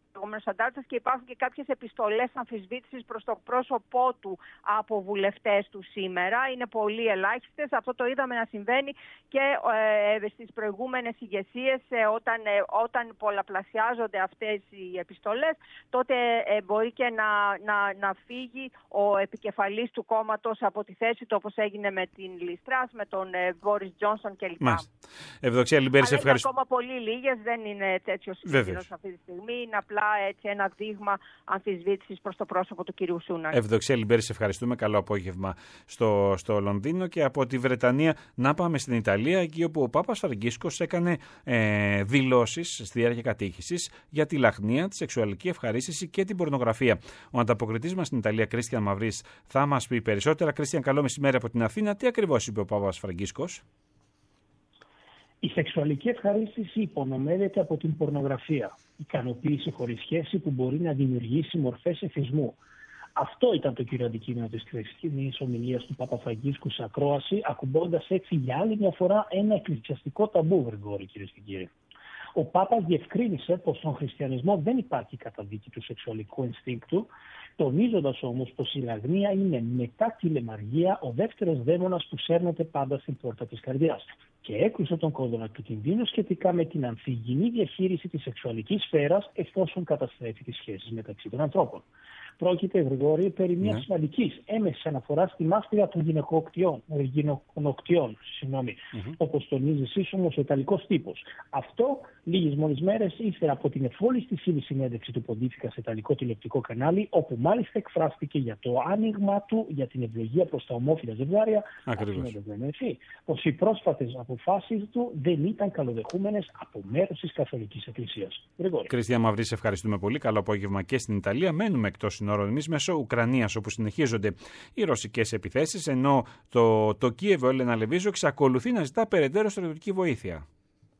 και υπάρχουν και κάποιες επιστολές αμφισβήτησης προς το πρόσωπό του από βουλευτές του σήμερα. Είναι πολύ ελάχιστες. Αυτό το είδαμε να συμβαίνει και ε, στις προηγούμενες ηγεσίες, ε, όταν, ε, όταν πολλαπλασιάζονται αυτές οι επιστολές, τότε ε, μπορεί και να, να, να φύγει ο επικεφαλής του κόμματος από τη θέση του, όπως έγινε με την Λιστράς, με τον ε, Μπόρις Τζόνσον κλπ. Ευδοξία Λιμπέρη, σε ευχαριστώ. Είναι ακόμα πολύ λίγες, δεν είναι τέτοιο σύγκριτο αυτή τη στιγμή. Είναι απλά έτσι ένα δείγμα αμφισβήτησης προς το πρόσωπο του κυρίου Σούνακ. Ευδοξία Λιμπέρη, σε ευχαριστούμε. Καλό απόγευμα στο, στο Λονδίνο. Και από τη Βρετανία να πάμε στην Ιταλία, εκεί όπου ο Πάπας Φραγκίσκος έκανε ε, δηλώσεις στη διάρκεια κατήχησης για τη λαχνία, τη σεξουαλική ευχαρίστηση και την πορνογραφία. Ο ανταποκριτής μας στην Ιταλία, Κρίστιαν Μαυρής, θα μας πει περισσότερα. Κρίστιαν, καλό μεσημέρι από την Αθήνα. Τι ακριβώς είπε ο Πάπας Φραγκίσκος? Η σεξουαλική ευχαρίστηση υπονομεύεται από την πορνογραφία. Ικανοποίηση χωρίς σχέση που μπορεί να δημιουργήσει μορφές εθισμού. Αυτό ήταν το κύριο αντικείμενο της χθεσινής ομιλίας του Πάπα Φραγκίσκου σε ακρόαση, ακουμπώντας έτσι για άλλη μια φορά ένα εκκλησιαστικό ταμπού, Γρηγόρη, κυρίες και κύριοι. Ο Πάπας διευκρίνησε πως στον χριστιανισμό δεν υπάρχει καταδίκη του σεξουαλικού ενστίνκτου, τονίζοντας όμως πως η λαγνία είναι μετά τη λαιμαργία ο δεύτερος δαίμονας που σέρνεται πάντα στην πόρτα της καρδιάς. Και έκλεισε τον κόδωνα του κινδύνου σχετικά με την ανθυγιεινή διαχείριση της σεξουαλικής σφαίρας εφόσον καταστρέφει τις σχέσεις μεταξύ των ανθρώπων. Πρόκειται, Γρηγόρη, περί μια ναι. σημαντική έμεση αναφορά στη μάστιγα των γυναικοκτιών, γυναικοκτιών mm-hmm. όπως τονίζει σύσσωμος ο Ιταλικός τύπος. Αυτό λίγες μόλις μέρες ύστερα από την εφόλιστη συνέντευξη του Ποντίφικα σε Ιταλικό τηλεοπτικό κανάλι, όπου μάλιστα εκφράστηκε για το άνοιγμα του για την ευλογία προς τα ομόφυλα ζευγάρια, αφήνοντας να εννοηθεί πως οι πρόσφατες αποφάσεις του δεν ήταν καλοδεχούμενες από μέρος της Καθολικής Εκκλησίας. Γρηγόρη. Κρίστια Μαυρή, σε ευχαριστούμε πολύ. Καλό απόγευμα και στην Ιταλία. Μένουμε εκτός συνόρων εμείς μέσω Ουκρανίας, όπου συνεχίζονται οι ρωσικές επιθέσεις, ενώ το, το Κίεβο, Έλενα Λεβίζου, εξακολουθεί να ζητά περαιτέρω στρατιωτική βοήθεια.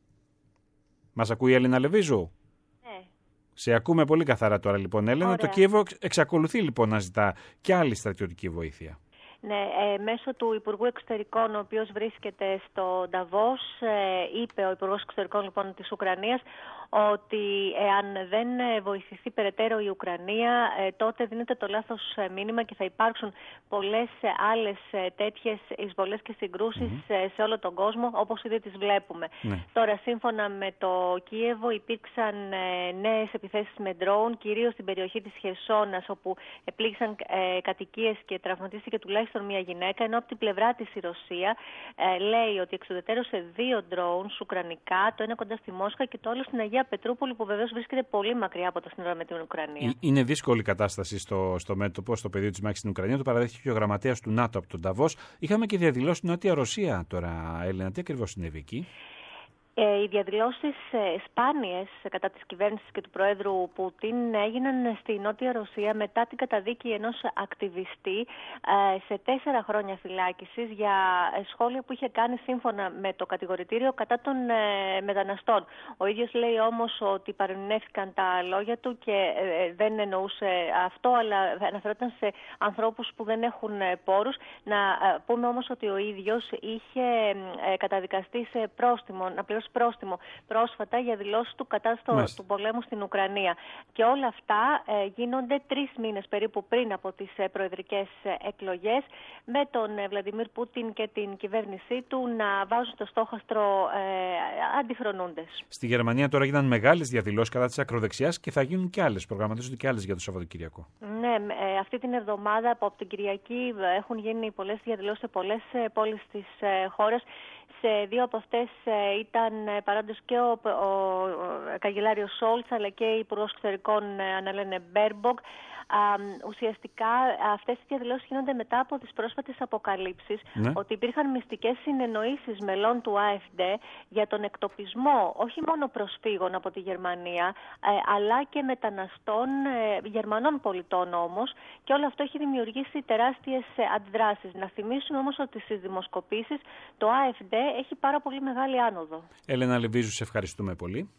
Μας ακούει η Έλενα Λεβίζου? Ναι. Σε ακούμε πολύ καθαρά τώρα λοιπόν, Έλενα. Ωραία. Το Κίεβο εξακολουθεί λοιπόν να ζητά και άλλη στρατιωτική βοήθεια. Ναι, ε, μέσω του Υπουργού Εξωτερικών, ο οποίος βρίσκεται στο Νταβός, ε, είπε ο Υπουργός Εξωτερικών λοιπόν της Ουκρανίας ότι εάν δεν βοηθηθεί περαιτέρω η Ουκρανία, ε, τότε δίνεται το λάθος μήνυμα και θα υπάρξουν πολλές άλλες τέτοιες εισβολές και συγκρούσεις mm-hmm. σε όλο τον κόσμο, όπως ήδη τις βλέπουμε. Mm-hmm. Τώρα, σύμφωνα με το Κίεβο, υπήρξαν ε, νέες επιθέσεις με ντρόουν, κυρίως στην περιοχή της Χερσόνας, όπου επλήγησαν ε, κατοικίες και τραυματίστηκε τουλάχιστον μια γυναίκα, ενώ από την πλευρά της η Ρωσία ε, λέει ότι εξουδετερώσε δύο ντρόουν ουκρανικά, το ένα κοντά στη Μόσχα και το άλλο στην Αγία Πετρούπολη, που βεβαίως βρίσκεται πολύ μακριά από τα σύνορα με την Ουκρανία. Είναι δύσκολη η κατάσταση στο, στο μέτωπο, στο πεδίο της μάχης στην Ουκρανία. Το παραδέχθηκε ο γραμματέας του ΝΑΤΟ από τον Νταβός. Είχαμε και διαδηλώσεις στην Νότια Ρωσία τώρα, Έλενα. Τι ακριβώς συνέβη εκεί? Ε, οι διαδηλώσεις ε, σπάνιες κατά της κυβέρνησης και του Προέδρου Πούτιν έγιναν στη Νότια Ρωσία μετά την καταδίκη ενός ακτιβιστή ε, σε τέσσερα χρόνια φυλάκισης για σχόλια που είχε κάνει σύμφωνα με το κατηγορητήριο κατά των ε, μεταναστών. Ο ίδιος λέει όμως ότι παρεμηνεύτηκαν τα λόγια του και ε, δεν εννοούσε αυτό, αλλά αναφερόταν σε ανθρώπους που δεν έχουν πόρους. Να ε, πούμε όμως ότι ο ίδιος είχε ε, καταδικαστεί σε πρόστιμο, να πληρώσει πρόστιμο πρόσφατα για δηλώσεις του κατά στο, του πολέμου στην Ουκρανία. Και όλα αυτά ε, γίνονται τρεις μήνες περίπου πριν από τις ε, προεδρικές ε, εκλογές, με τον ε, Βλαντιμίρ Πούτιν και την κυβέρνησή του να βάζουν στο στόχαστρο ε, αντιφρονούντες. Στη Γερμανία τώρα γίνανε μεγάλες διαδηλώσεις κατά της ακροδεξιάς και θα γίνουν και άλλες. Προγραμματίζονται και άλλες για το Σαββατοκύριακο. Ναι, ε, αυτή την εβδομάδα από την Κυριακή έχουν γίνει πολλές διαδηλώσεις σε πολλές ε, πόλεις της ε, χώρας. Σε δύο από αυτές ε, ήταν παρόντες και ο, ο, ο, ο καγκελάριος Σόλτς, αλλά και η Υπουργός Εξωτερικών ε, Αναλένε Μπέρμπογκ. Ουσιαστικά αυτές οι διαδηλώσεις γίνονται μετά από τις πρόσφατες αποκαλύψεις ναι. ότι υπήρχαν μυστικές συνεννοήσεις μελών του ΑΕΦΔ για τον εκτοπισμό όχι μόνο προσφύγων από τη Γερμανία, ε, αλλά και μεταναστών, ε, Γερμανών πολιτών όμως, και όλο αυτό έχει δημιουργήσει τεράστιες αντιδράσεις. Να θυμίσουμε όμως ότι στις δημοσκοπήσεις το ΑΕΦΔ έχει πάρα πολύ μεγάλη άνοδο. Έλενα Λεβίζου, σε ευχαριστούμε πολύ.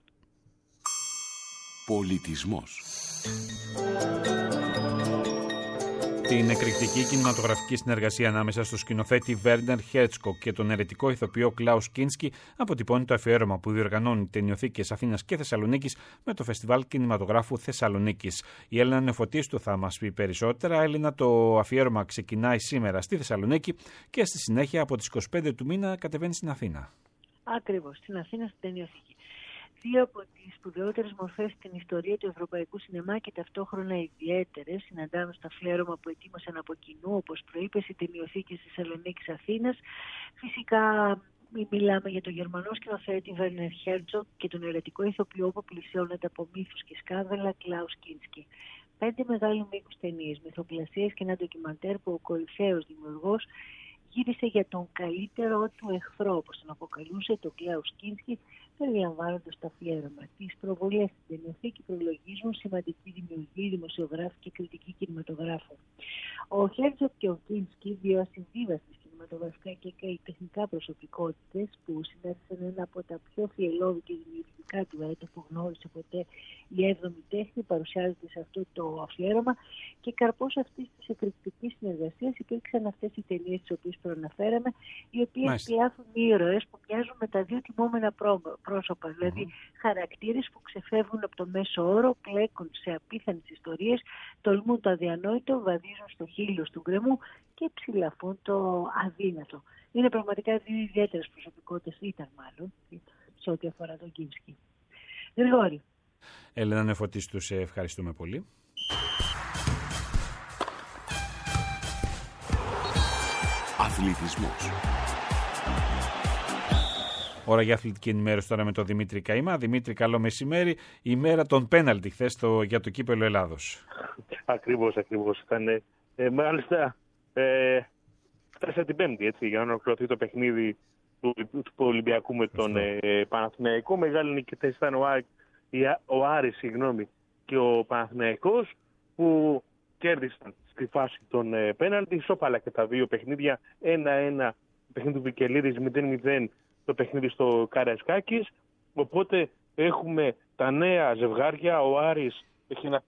Πολιτισμός. Την εκρηκτική κινηματογραφική συνεργασία ανάμεσα στο σκηνοθέτη Βέρνερ Χέρτσκοκ και τον ερετικό ηθοποιό Κλάους Κίνσκι αποτυπώνει το αφιέρωμα που διοργανώνει ταινιοθήκες Αθήνας και Θεσσαλονίκης με το Φεστιβάλ Κινηματογράφου Θεσσαλονίκης. Η Έλενα Νεφωτίστου θα μας πει περισσότερα. Έλενα, το αφιέρωμα ξεκινάει σήμερα στη Θεσσαλονίκη και στη συνέχεια από τις είκοσι πέντε του μήνα κατεβαίνει στην Αθήνα. Ακριβώς, στην Αθήνα, στην ταινιοθήκη. Δύο από τις σπουδαιότερες μορφές στην ιστορία του ευρωπαϊκού σινεμά και ταυτόχρονα ιδιαίτερες συναντάμε στο αφιέρωμα που ετοίμασαν από κοινού, όπως προείπες, οι ταινιοθήκες της Θεσσαλονίκης Αθήνας. Φυσικά μιλάμε για τον Γερμανό σκηνοθέτη Βέρνερ Χέρτζοκ και τον ερετικό ηθοποιό που πλησιώνεται από μύθους και σκάνδαλα Κλάους Κίνσκι. Πέντε μεγάλου μήκους ταινίες, μυθοπλασίες και ένα ντοκιμαντέρ που ο κορυφαίος δημιουργός γύρισε για τον καλύτερό του εχθρό, όπως τον αποκαλούσε, τον Κλάους Κίνσκι, περιλαμβάνοντας το αφιέρωμα. Τις προβολές στην ταινιοθήκη προλογίζουν σημαντικοί δημιουργοί, δημοσιογράφοι και κριτικοί κινηματογράφων. Ο Χέρτζοκ και ο Κίνσκι, δύο ασυμβίβαστες κινηματογραφικά και καλλιτεχνικά προσωπικότητες που συνέστησαν ένα από τα πιο θυελλώδη και δημιουργικά του έτη που γνώρισε ποτέ η έβδομη τέχνη, παρουσιάζεται σε αυτό το αφιέρωμα, και καρπός αυτής της εκρηκτικής συνεργασίας υπήρξαν αυτές οι ταινίες τις οποίες προαναφέραμε, οι οποίες πλάθουν ήρωες που μοιάζουν με τα δύο τιμόμενα πρόσωπα, δηλαδή mm-hmm. χαρακτήρες που ξεφεύγουν από το μέσο όρο, κλέκουν σε απίθανες ιστορίες, τολμούν το αδιανόητο, βαδίζουν στο χείλος του γκρεμού και ψηλαφούν το αδύνατο. Είναι πραγματικά δύο ιδιαίτερες προσωπικότητες, ήταν μάλλον, σε ό,τι αφορά τον Κίνσκι. Γρηγόρη. Έλενα Νεφωτίστου, σε ευχαριστούμε πολύ. Αθλητισμός. Ώρα για αθλητική ενημέρωση τώρα με τον Δημήτρη Καημά. Δημήτρη, καλό μεσημέρι. Η μέρα των πέναλτι χθες για το κύπελλο Ελλάδος. Ακριβώς, ακριβώς. Ήταν, ε, μάλιστα, ε, φτάσε την Πέμπτη, έτσι, για να ολοκληρωθεί το παιχνίδι του, του, του Ολυμπιακού με τον ε, Παναθηναϊκό. Μεγάλη νικητές ήταν ο, ο Άρης, συγγνώμη, και ο Παναθηναϊκός, που κέρδισαν στη φάση των ε, πέναλτι. Σώπαλα και τα δύο παιχνίδια. ένα-ένα παιχνίδι του Βικελίδης, μηδέν μηδέν το παιχνίδι στο Καραϊσκάκης. Οπότε έχουμε τα νέα ζευγάρια. Ο Άρης έχει ένα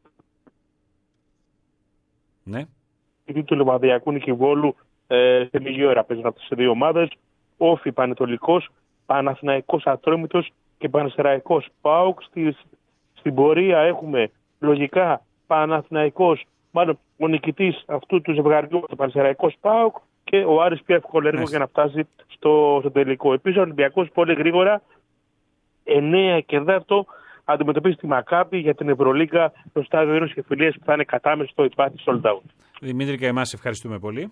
ναι. του Λεβαδιακού Νικηβόλου, ε, σε λίγη ώρα παίζουν αυτές τις δύο ομάδες. Όφι Πανετολικός, Παναθηναϊκός Ατρόμητος και Πανσεραϊκός ΠΑΟΚ. Στη, στην πορεία έχουμε λογικά Παναθηναϊκός, μάλλον ο νικητής αυτού του ζευγαριού, το Πανσεραϊκός ΠΑΟΚ, και ο Άρης πιο εύκολο έργο για να φτάσει στο, στο τελικό. Επίσης ο Ολυμπιακός πολύ γρήγορα εννέα και δέκα αντιμετωπίζει τη Μακάμπη για την Ευρωλίγκα στο στάδιο Ήρωσης και Φιλίας που θα είναι κατάμεστο υπάρχει sold out. Δημήτρη Καημά, ευχαριστούμε πολύ.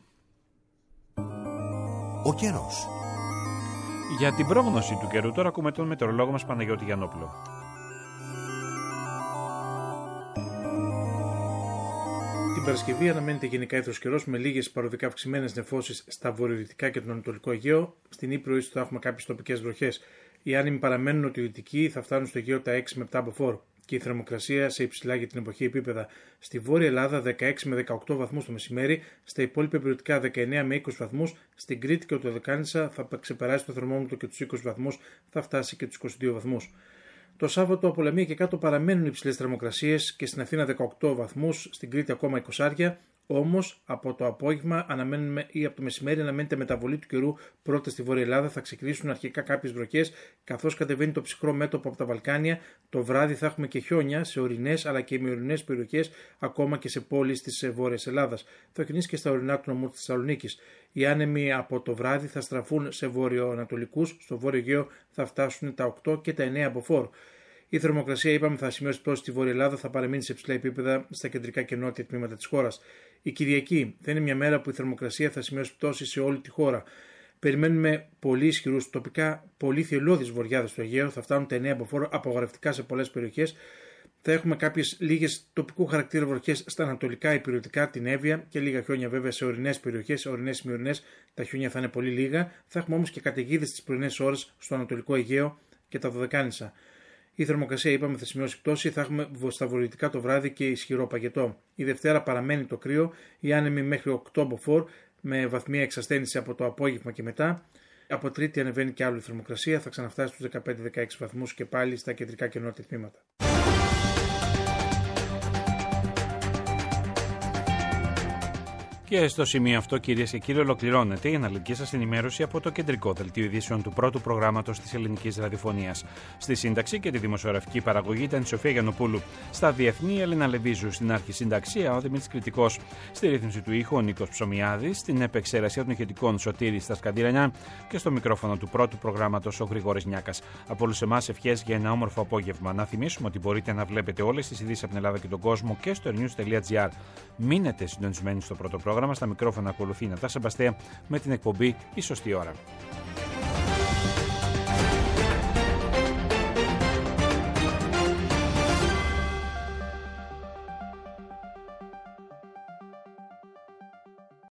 Ο καιρός. Για την πρόγνωση του καιρού τώρα ακούμε τον μετεωρολόγο μας Παναγιώτη Γιαννόπουλο. Την Παρασκευή αναμένεται γενικά εύθρος καιρός με λίγες παροδικά αυξημένες νεφώσεις στα βορειοδυτικά και τον Ανατολικό Αιγαίο. Στην Ύπρο ίσως θα έχουμε κάποιες τοπικές βροχές. Οι άνεμοι παραμένουν νοτιοδυτικοί, θα φτάνουν στο Αιγαίο τα έξι με επτά μποφόρ. Και η θερμοκρασία σε υψηλά για την εποχή επίπεδα. Στη Βόρεια Ελλάδα δεκαέξι με δεκαοκτώ βαθμούς το μεσημέρι, στα υπόλοιπα περιοδικά δεκαεννέα με είκοσι βαθμούς, στην Κρήτη και Οτοδεκάνησα θα ξεπεράσει το θερμόμετρο και τους είκοσι βαθμούς, θα φτάσει και τους είκοσι δύο βαθμούς. Το Σάββατο από Λαμία και κάτω παραμένουν υψηλές θερμοκρασίες και στην Αθήνα δεκαοκτώ βαθμούς, στην Κρήτη ακόμα είκοσι. Όμως από το απόγευμα αναμένουμε, ή από το μεσημέρι αναμένεται μεταβολή του καιρού πρώτα στη Βόρεια Ελλάδα. Θα ξεκινήσουν αρχικά κάποιες βροχές, καθώς κατεβαίνει το ψυχρό μέτωπο από τα Βαλκάνια. Το βράδυ θα έχουμε και χιόνια σε ορεινές αλλά και ημιορεινές περιοχές, ακόμα και σε πόλεις της Βόρειας Ελλάδας. Θα χιονίσει και στα ορεινά του νομού της Θεσσαλονίκης. Οι άνεμοι από το βράδυ θα στραφούν σε βορειοανατολικούς, στο Βόρειο Αιγαίο θα φτάσουν τα οκτώ και τα εννέα μποφόρ. Η θερμοκρασία, είπαμε, θα σημειώσει πτώση στη Βόρεια Ελλάδα, θα παραμείνει σε υψηλά επίπεδα στα κεντρικά και νότια τμήματα της χώρας. Η Κυριακή θα είναι μια μέρα που η θερμοκρασία θα σημειώσει πτώση σε όλη τη χώρα. Περιμένουμε πολύ ισχυρούς, τοπικά πολύ θυελλώδεις βοριάδες στο Αιγαίο, θα φτάνουν τα εννέα μποφόρ, απογορευτικά σε πολλές περιοχές. Θα έχουμε κάποιες λίγες τοπικού χαρακτήρα βροχές στα ανατολικά, υπηρετικά, την Εύβοια και λίγα χιόνια βέβαια σε ορεινές περιοχές, ορεινές ημιορεινές. Τα χιόνια θα είναι πολύ λίγα. Θα έχουμε όμως και καταιγίδες τις πρωινές ώρες στο Ανατολικό Αιγαίο και τα Δωδεκάνησα. Η θερμοκρασία, είπαμε, θα σημειώσει πτώση. Θα έχουμε στα βορειοδυτικά το βράδυ και ισχυρό παγετό. Η Δευτέρα παραμένει το κρύο. Οι άνεμοι μέχρι οκτώ μποφόρ με βαθμία εξασθένηση από το απόγευμα και μετά. Από Τρίτη ανεβαίνει και άλλο η θερμοκρασία. Θα ξαναφτάσει στους δεκαπέντε με δεκαέξι βαθμούς και πάλι στα κεντρικά και νότια τμήματα. Και στο σημείο αυτό, κυρίες και κύριοι, ολοκληρώνεται η αναλυτική σας ενημέρωση από το κεντρικό δελτίο ειδήσεων του πρώτου προγράμματος της ελληνικής ραδιοφωνίας. Στη σύνταξη και τη δημοσιογραφική παραγωγή ήταν η Σοφία Γιαννοπούλου. Στα διεθνή, η Ελένα Λεβίζου. Στην αρχισυνταξία, ο Δημήτρης Κρητικός. Στη ρύθμιση του ήχου, ο Νίκος Ψωμιάδης. Στην επεξεργασία των ηχητικών, Σωτήρης Στασκαντήρανια. Και στο μικρόφωνο του πρώτου προγράμματος, ο Γρηγόρης Νιάκας. Από όλους εμάς, ευχές για ένα όμορφο απόγευμα. Να θυμίσουμε ότι μπορείτε να βλέπετε όλες τις ειδήσεις από την Ελλάδα και τον κόσμο και στο news τελεία gr. Μείνετε συντονισμένοι στο πρώτο πρόγραμμα. Στα μικρόφωνα ακολουθεί η Νατάσα Μπαστέα με την εκπομπή «Η Σωστή Ώρα».